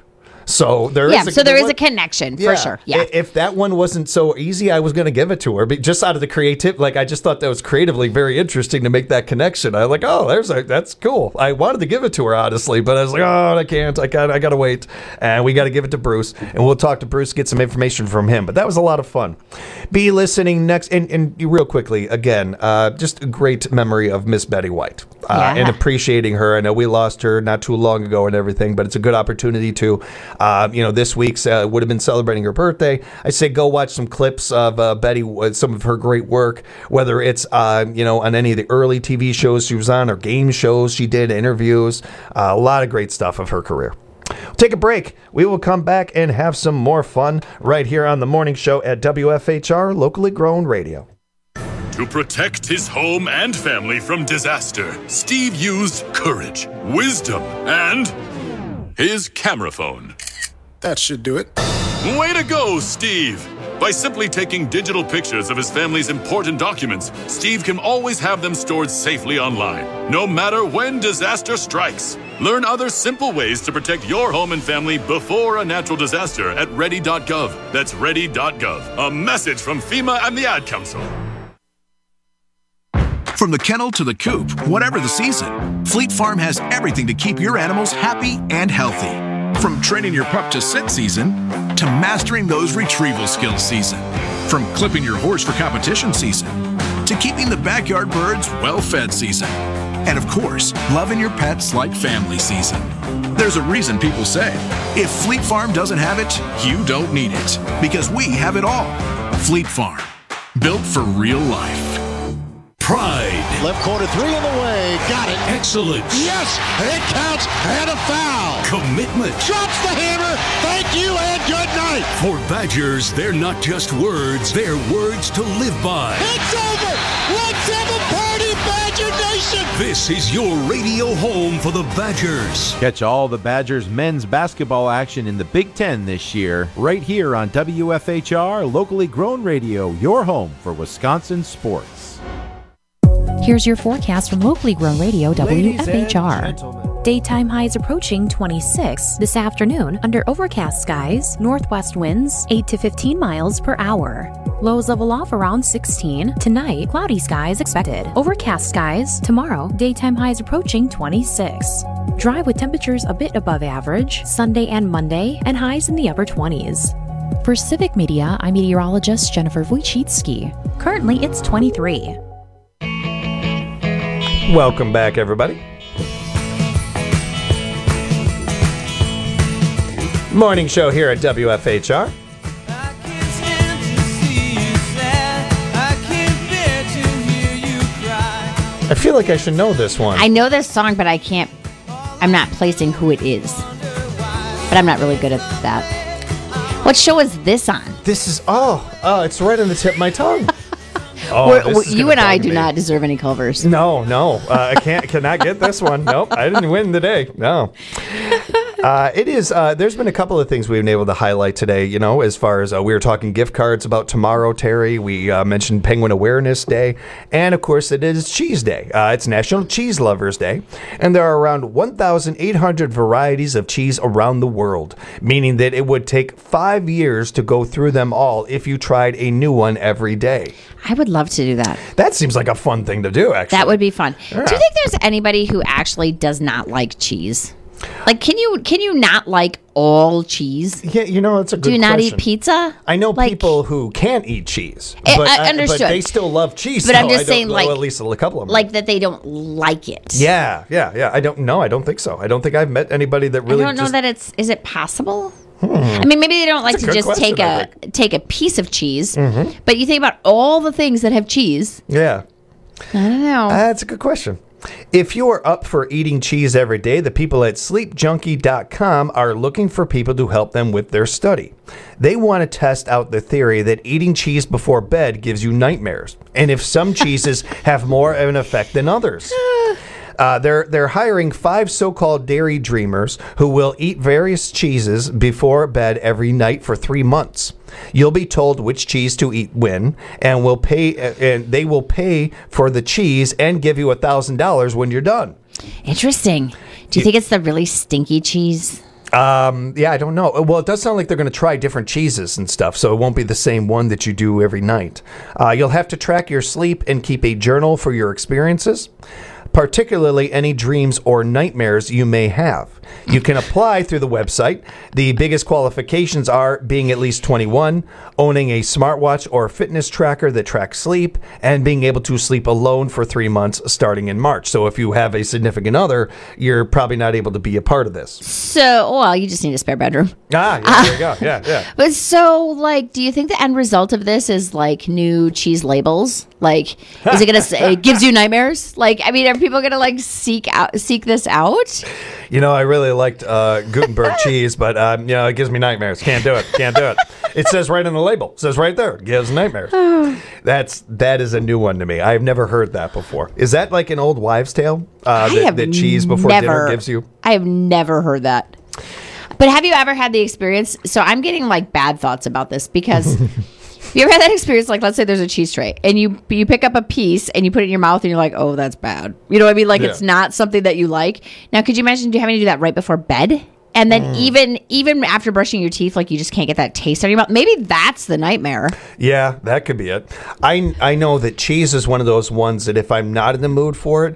So there is a connection for sure. Yeah. If that one wasn't so easy, I was going to give it to her, but just out of the creative. Like I just thought that was creatively very interesting to make that connection. I was like, oh, that's cool. I wanted to give it to her honestly, but I was like, oh, I can't. I got to wait, and we got to give it to Bruce, and we'll talk to Bruce, get some information from him. But that was a lot of fun. Be listening next, and real quickly again, just a great memory of Miss Betty White, and appreciating her. I know we lost her not too long ago and everything, but it's a good opportunity to, this week's would have been celebrating her birthday. I say go watch some clips of Betty, some of her great work, whether it's on any of the early TV shows she was on or game shows she did, interviews, a lot of great stuff of her career. We'll take a break. We will come back and have some more fun right here on the morning show at WFHR, locally grown radio. To protect his home and family from disaster, Steve used courage, wisdom, and his camera phone. That should do it. Way to go, Steve! By simply taking digital pictures of his family's important documents, Steve can always have them stored safely online, no matter when disaster strikes. Learn other simple ways to protect your home and family before a natural disaster at ready.gov. That's ready.gov. A message from FEMA and the Ad Council. From the kennel to the coop, whatever the season, Fleet Farm has everything to keep your animals happy and healthy. From training your pup to sit season, to mastering those retrieval skills season. From clipping your horse for competition season, to keeping the backyard birds well-fed season. And of course, loving your pets like family season. There's a reason people say, if Fleet Farm doesn't have it, you don't need it. Because we have it all. Fleet Farm. Built for real life. Pride. Left corner, 3 in the way. Got it. Excellence. Yes, it counts, and a foul. Commitment. Drops the hammer. Thank you, and good night. For Badgers, they're not just words, they're words to live by. It's over. Let's have a party, Badger Nation. This is your radio home for the Badgers. Catch all the Badgers men's basketball action in the Big Ten this year, right here on WFHR, locally grown radio, your home for Wisconsin sports. Here's your forecast from locally grown radio WFHR. Daytime highs approaching 26 this afternoon under overcast skies, northwest winds 8 to 15 miles per hour. Lows level off around 16. Tonight, cloudy skies expected. Overcast skies. Tomorrow, daytime highs approaching 26. Dry with temperatures a bit above average Sunday and Monday, and highs in the upper 20s. For Civic Media, I'm meteorologist Jennifer Wojcicki. Currently, it's 23. Welcome back, everybody. Morning show here at WFHR. I feel like I should know this one. I know this song, but I'm not placing who it is. But I'm not really good at that. What show is this on? This is, it's right on the tip of my tongue. You and I do not deserve any covers. No. I cannot get this one. Nope, I didn't win today. No. It is. There's been a couple of things we've been able to highlight today. As far as we were talking gift cards about tomorrow, Terry. We mentioned Penguin Awareness Day, and of course, it is Cheese Day. It's National Cheese Lovers Day, and there are around 1,800 varieties of cheese around the world, meaning that it would take 5 years to go through them all if you tried a new one every day. I would love to do that. That seems like a fun thing to do. Actually, that would be fun. Yeah. Do you think there's anybody who actually does not like cheese? Like, can you not like all cheese? Yeah, it's a good question. Do you not eat pizza? I know people who can't eat cheese. I understood. But they still love cheese. But I'm just saying, at least a couple of them. Like that they don't like it. Yeah. I don't think so. I don't think I've met anybody that really I don't know that is it possible? I mean, maybe they don't like to just take a piece of cheese. Mm-hmm. But you think about all the things that have cheese. Yeah. I don't know. That's a good question. If you're up for eating cheese every day, the people at SleepJunkie.com are looking for people to help them with their study. They want to test out the theory that eating cheese before bed gives you nightmares, and if some cheeses have more of an effect than others. They're hiring 5 so-called dairy dreamers who will eat various cheeses before bed every night for 3 months. You'll be told which cheese to eat when, and they will pay for the cheese and give you $1,000 when you're done. Interesting. Do you think it's the really stinky cheese? Yeah, I don't know. Well, it does sound like they're going to try different cheeses and stuff, so it won't be the same one that you do every night. You'll have to track your sleep and keep a journal for your experiences, particularly any dreams or nightmares you may have. You can apply through the website. The biggest qualifications are being at least 21, owning a smartwatch or fitness tracker that tracks sleep, and being able to sleep alone for 3 months starting in March. So if you have a significant other, you're probably not able to be a part of this. So, well, you just need a spare bedroom. Yeah, there you go. Yeah. But so, like, do you think the end result of this is, like, new cheese labels? Like, is it going to say, it gives you nightmares? Like, I mean, are people going to, like, seek this out? You know, I really liked Gutenberg cheese, but, it gives me nightmares. Can't do it. It says right on the label. It says right there. It gives nightmares. That is a new one to me. I've never heard that before. Is that like an old wives' tale? That cheese before dinner gives you? I have never heard that. But have you ever had the experience? So I'm getting, like, bad thoughts about this because... You ever had that experience, like, let's say there's a cheese tray, and you pick up a piece, and you put it in your mouth, and you're like, oh, that's bad. You know what I mean? Like, It's not something that you like. Now, could you imagine having to do that right before bed? And then even after brushing your teeth, like, you just can't get that taste out of your mouth. Maybe that's the nightmare. Yeah, that could be it. I know that cheese is one of those ones that if I'm not in the mood for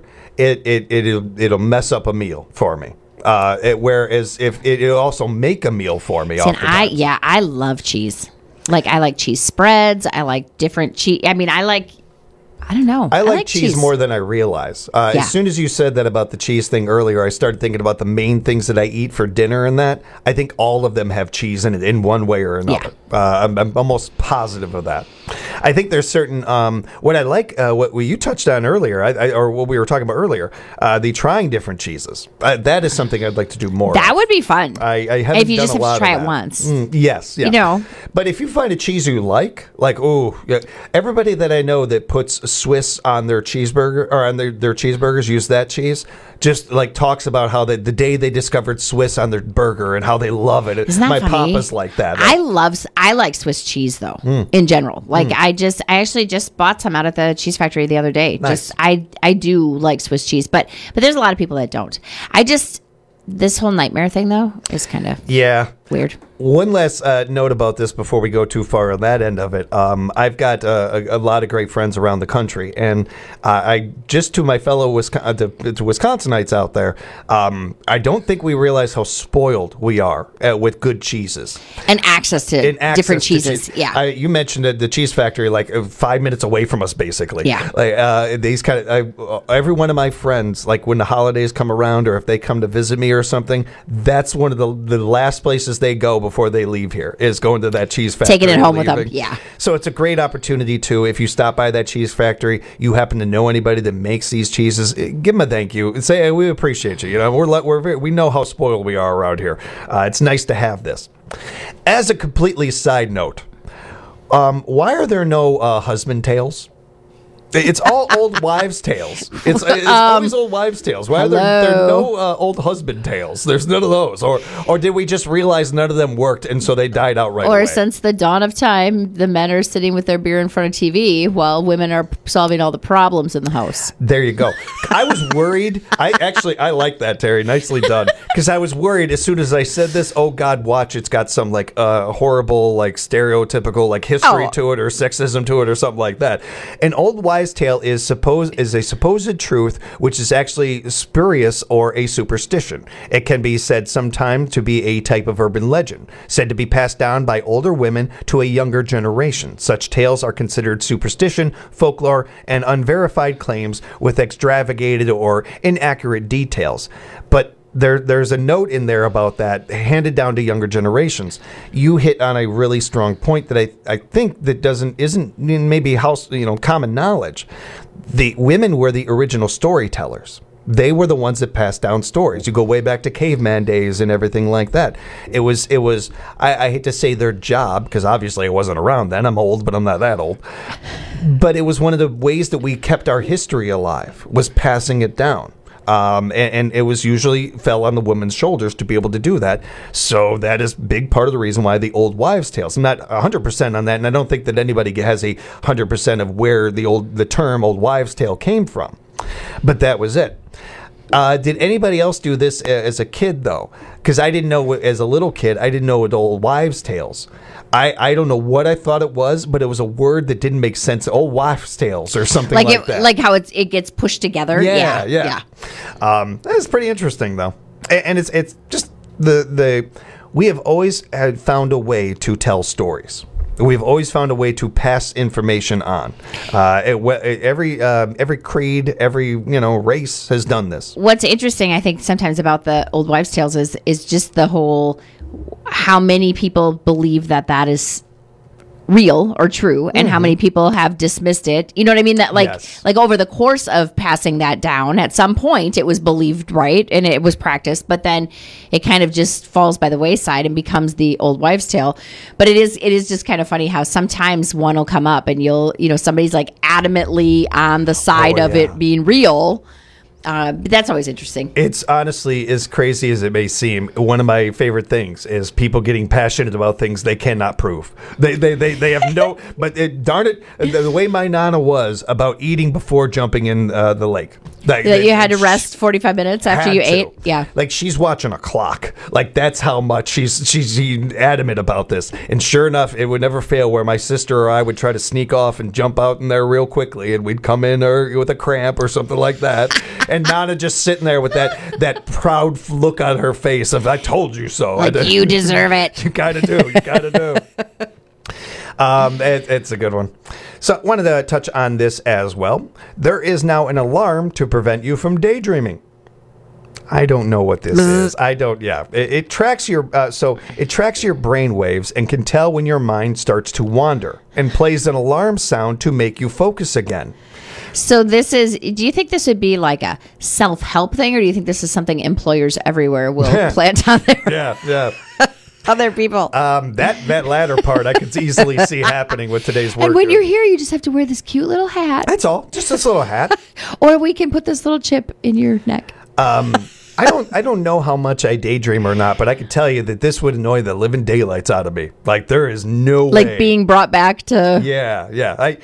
it'll mess up a meal for me. Whereas if it'll also make a meal for me. I love cheese. Like, I like cheese spreads. I like different cheese. I mean, I don't know. I like cheese more than I realize. As soon as you said that about the cheese thing earlier, I started thinking about the main things that I eat for dinner and that. I think all of them have cheese in it in one way or another. Yeah. I'm almost positive of that. I think there's certain, what I like, what you touched on earlier, or what we were talking about earlier, the trying different cheeses. That is something I'd like to do more That of. would be fun. I haven't if you done just a have lot to try of it that. once. Yes. You know. But if you find a cheese you like, everybody that I know that puts Swiss on their cheeseburger or on their cheeseburgers, use that cheese, just like talks about how the day they discovered Swiss on their burger and how they love it. Isn't that My funny? papa's like that. I like Swiss cheese though, in general. Like I actually just bought some out at the cheese factory the other day. Nice. I do like Swiss cheese, but there's a lot of people that don't. This whole nightmare thing though is kind of weird. One last note about this before we go too far on that end of it. I've got a lot of great friends around the country, and I just to my fellow Wisconsinites out there, I don't think we realize how spoiled we are with good cheeses and access to different cheeses. You mentioned the cheese factory, like 5 minutes away from us, basically. Yeah, like these kind of every one of my friends, like when the holidays come around or if they come to visit me or something, that's one of the last places they go before they leave here is going to that cheese factory. Taking it home with them, yeah. So it's a great opportunity too. If you stop by that cheese factory, you happen to know anybody that makes these cheeses, give them a thank you and say, hey, we appreciate you. You know, we know how spoiled we are around here. It's nice to have this. As a completely side note, why are there no husband tales? It's all old wives' tales. It's always old wives' tales. Why are there no old husband tales? There's none of those. Or did we just realize none of them worked and so they died out right away? Or since the dawn of time, the men are sitting with their beer in front of TV while women are solving all the problems in the house. There you go. I was worried. I like that, Terry. Nicely done. Because I was worried as soon as I said this, oh God, watch, it's got some like horrible, like stereotypical like history to it or sexism to it or something like that. An old wives' tale is a supposed truth which is actually spurious or a superstition. It can be said sometime to be a type of urban legend, said to be passed down by older women to a younger generation. Such tales are considered superstition, folklore, and unverified claims with extravagated or inaccurate details. But there's a note in there about that handed down to younger generations. You hit on a really strong point that I think that isn't maybe common knowledge. The women were the original storytellers. They were the ones that passed down stories. You go way back to caveman days and everything like that. It was I hate to say their job, because obviously I wasn't around then. I'm old, but I'm not that old. But it was one of the ways that we kept our history alive, was passing it down. And it was usually fell on the woman's shoulders to be able to do that. So that is a big part of the reason why the old wives' tales. I'm not 100% on that, and I don't think that anybody has 100% of where the term old wives' tale came from. But that was it. Did anybody else do this as a kid, though? because I didn't know, as a little kid, I didn't know what old wives' tales. I don't know what I thought it was, but it was a word that didn't make sense. Old wives' tales or something like that. Like how it gets pushed together. Yeah. That's pretty interesting, though. And it's just we have always had found a way to tell stories. We've always found a way to pass information on. Every creed, every race has done this. What's interesting, I think, sometimes about the old wives' tales is just the whole how many people believe that is real or true, and how many people have dismissed it. You know what I mean? That like over the course of passing that down, at some point it was believed, right, and it was practiced, but then it kind of just falls by the wayside and becomes the old wives' tale. But it is just kind of funny how sometimes one will come up and somebody's like adamantly on the side of it being real. But that's always interesting. It's honestly, as crazy as it may seem, one of my favorite things is people getting passionate about things they cannot prove. They have no, but darn it, the way my Nana was about eating before jumping in the lake. You had to rest 45 minutes after you ate? Yeah. Like, she's watching a clock. Like, that's how much she's adamant about this. And sure enough, it would never fail where my sister or I would try to sneak off and jump out in there real quickly, and we'd come in with a cramp or something like that. And Nana just sitting there with that proud look on her face of, I told you so. Like, you deserve it. You gotta do. It's a good one. So I wanted to touch on this as well. There is now an alarm to prevent you from daydreaming. I don't know what this is. I don't. Yeah, it tracks your it tracks your brain waves and can tell when your mind starts to wander and plays an alarm sound to make you focus again. So do you think this would be like a self-help thing, or do you think this is something employers everywhere will plant on their other people? That latter part I could easily see happening with today's work. And when you're here, you just have to wear this cute little hat. That's all. Just this little hat. Or we can put this little chip in your neck. I don't know how much I daydream or not, but I can tell you that this would annoy the living daylights out of me. Like, there is no way. Like being brought back to... Yeah.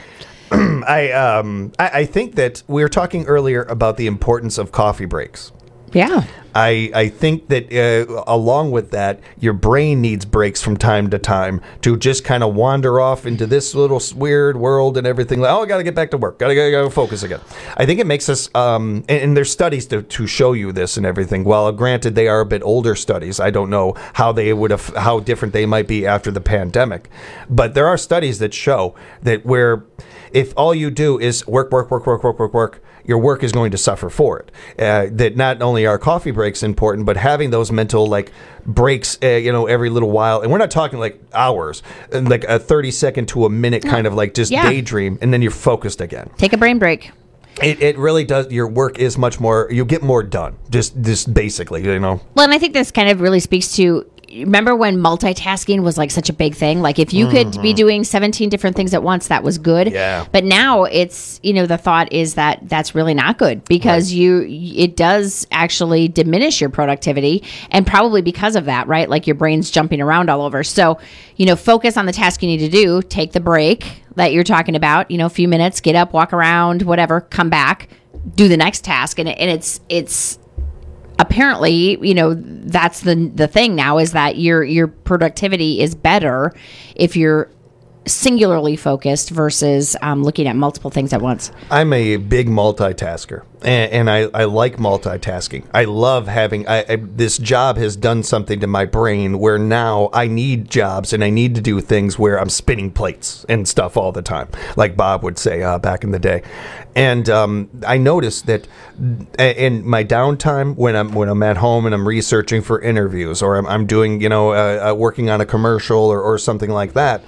I think that we were talking earlier about the importance of coffee breaks. Yeah. I think that along with that, your brain needs breaks from time to time to just kind of wander off into this little weird world and everything. I got to get back to work. Got to focus again. I think it makes us, and there's studies to show you this and everything. Well, granted, they are a bit older studies. I don't know how different they might be after the pandemic. But there are studies that show that where if all you do is work, your work is going to suffer for it. That not only are coffee breaks important, but having those mental breaks, every little while. And we're not talking like hours, and like a 30-second to a minute kind of daydream, and then you're focused again. Take a brain break. It really does. Your work is much more. You get more done. Just basically, Well, and I think this kind of really speaks to. Remember when multitasking was like such a big thing? Like, if you could be doing 17 different things at once, that was good. Yeah. But now it's, the thought is that that's really not good, because it does actually diminish your productivity, and probably because of that, right? Like, your brain's jumping around all over. So, focus on the task you need to do, take the break that you're talking about, a few minutes, get up, walk around, whatever, come back, do the next task. And it's apparently, that's the thing now, is that your productivity is better if you're singularly focused versus looking at multiple things at once. I'm a big multitasker, and I like multitasking. I love having this job has done something to my brain where now I need jobs and I need to do things where I'm spinning plates and stuff all the time, like Bob would say back in the day. And I noticed that in my downtime, when I'm at home and I'm researching for interviews, or I'm doing working on a commercial or something like that,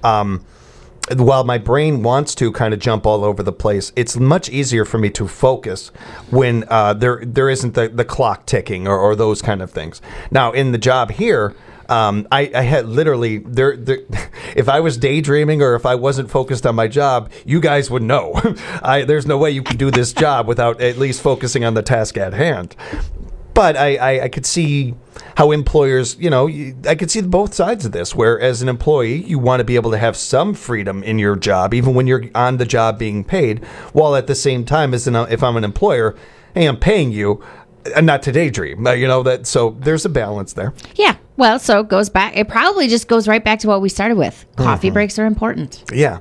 while my brain wants to kind of jump all over the place, it's much easier for me to focus when there isn't the clock ticking or those kind of things. Now, in the job here, I had literally if I was daydreaming or if I wasn't focused on my job, you guys would know. There's no way you could do this job without at least focusing on the task at hand. But I could see how employers, I could see both sides of this, where as an employee, you want to be able to have some freedom in your job, even when you're on the job being paid, while at the same time, if I'm an employer, hey, I'm paying you, not to daydream. So there's a balance there. Yeah. Well, so it goes back. It probably just goes right back to what we started with. Coffee breaks are important. Yeah.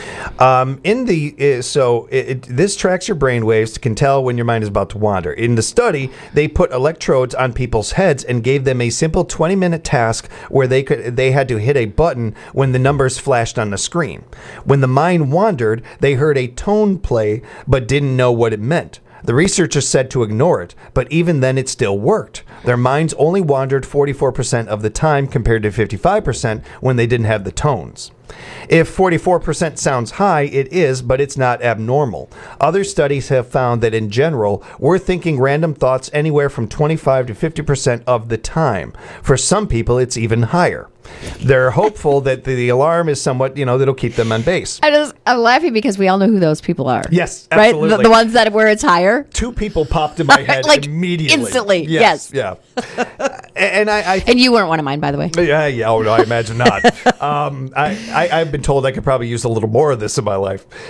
This tracks your brain waves, can tell when your mind is about to wander. In the study, they put electrodes on people's heads and gave them a simple 20-minute task where they had to hit a button when the numbers flashed on the screen. When the mind wandered, they heard a tone play but didn't know what it meant. The researchers said to ignore it, but even then it still worked. Their minds only wandered 44% of the time compared to 55% when they didn't have the tones. If 44% sounds high, it is, but it's not abnormal. Other studies have found that in general, we're thinking random thoughts anywhere from 25 to 50% of the time. For some people, it's even higher. They're hopeful that the alarm is somewhat, that'll keep them on base. I'm laughing because we all know who those people are. Yes, absolutely. Right? The ones where it's higher. 2 people popped in my head immediately. Instantly, yes. Yeah. And and you weren't one of mine, by the way. Yeah. Oh, no, I imagine not. I've been told I could probably use a little more of this in my life.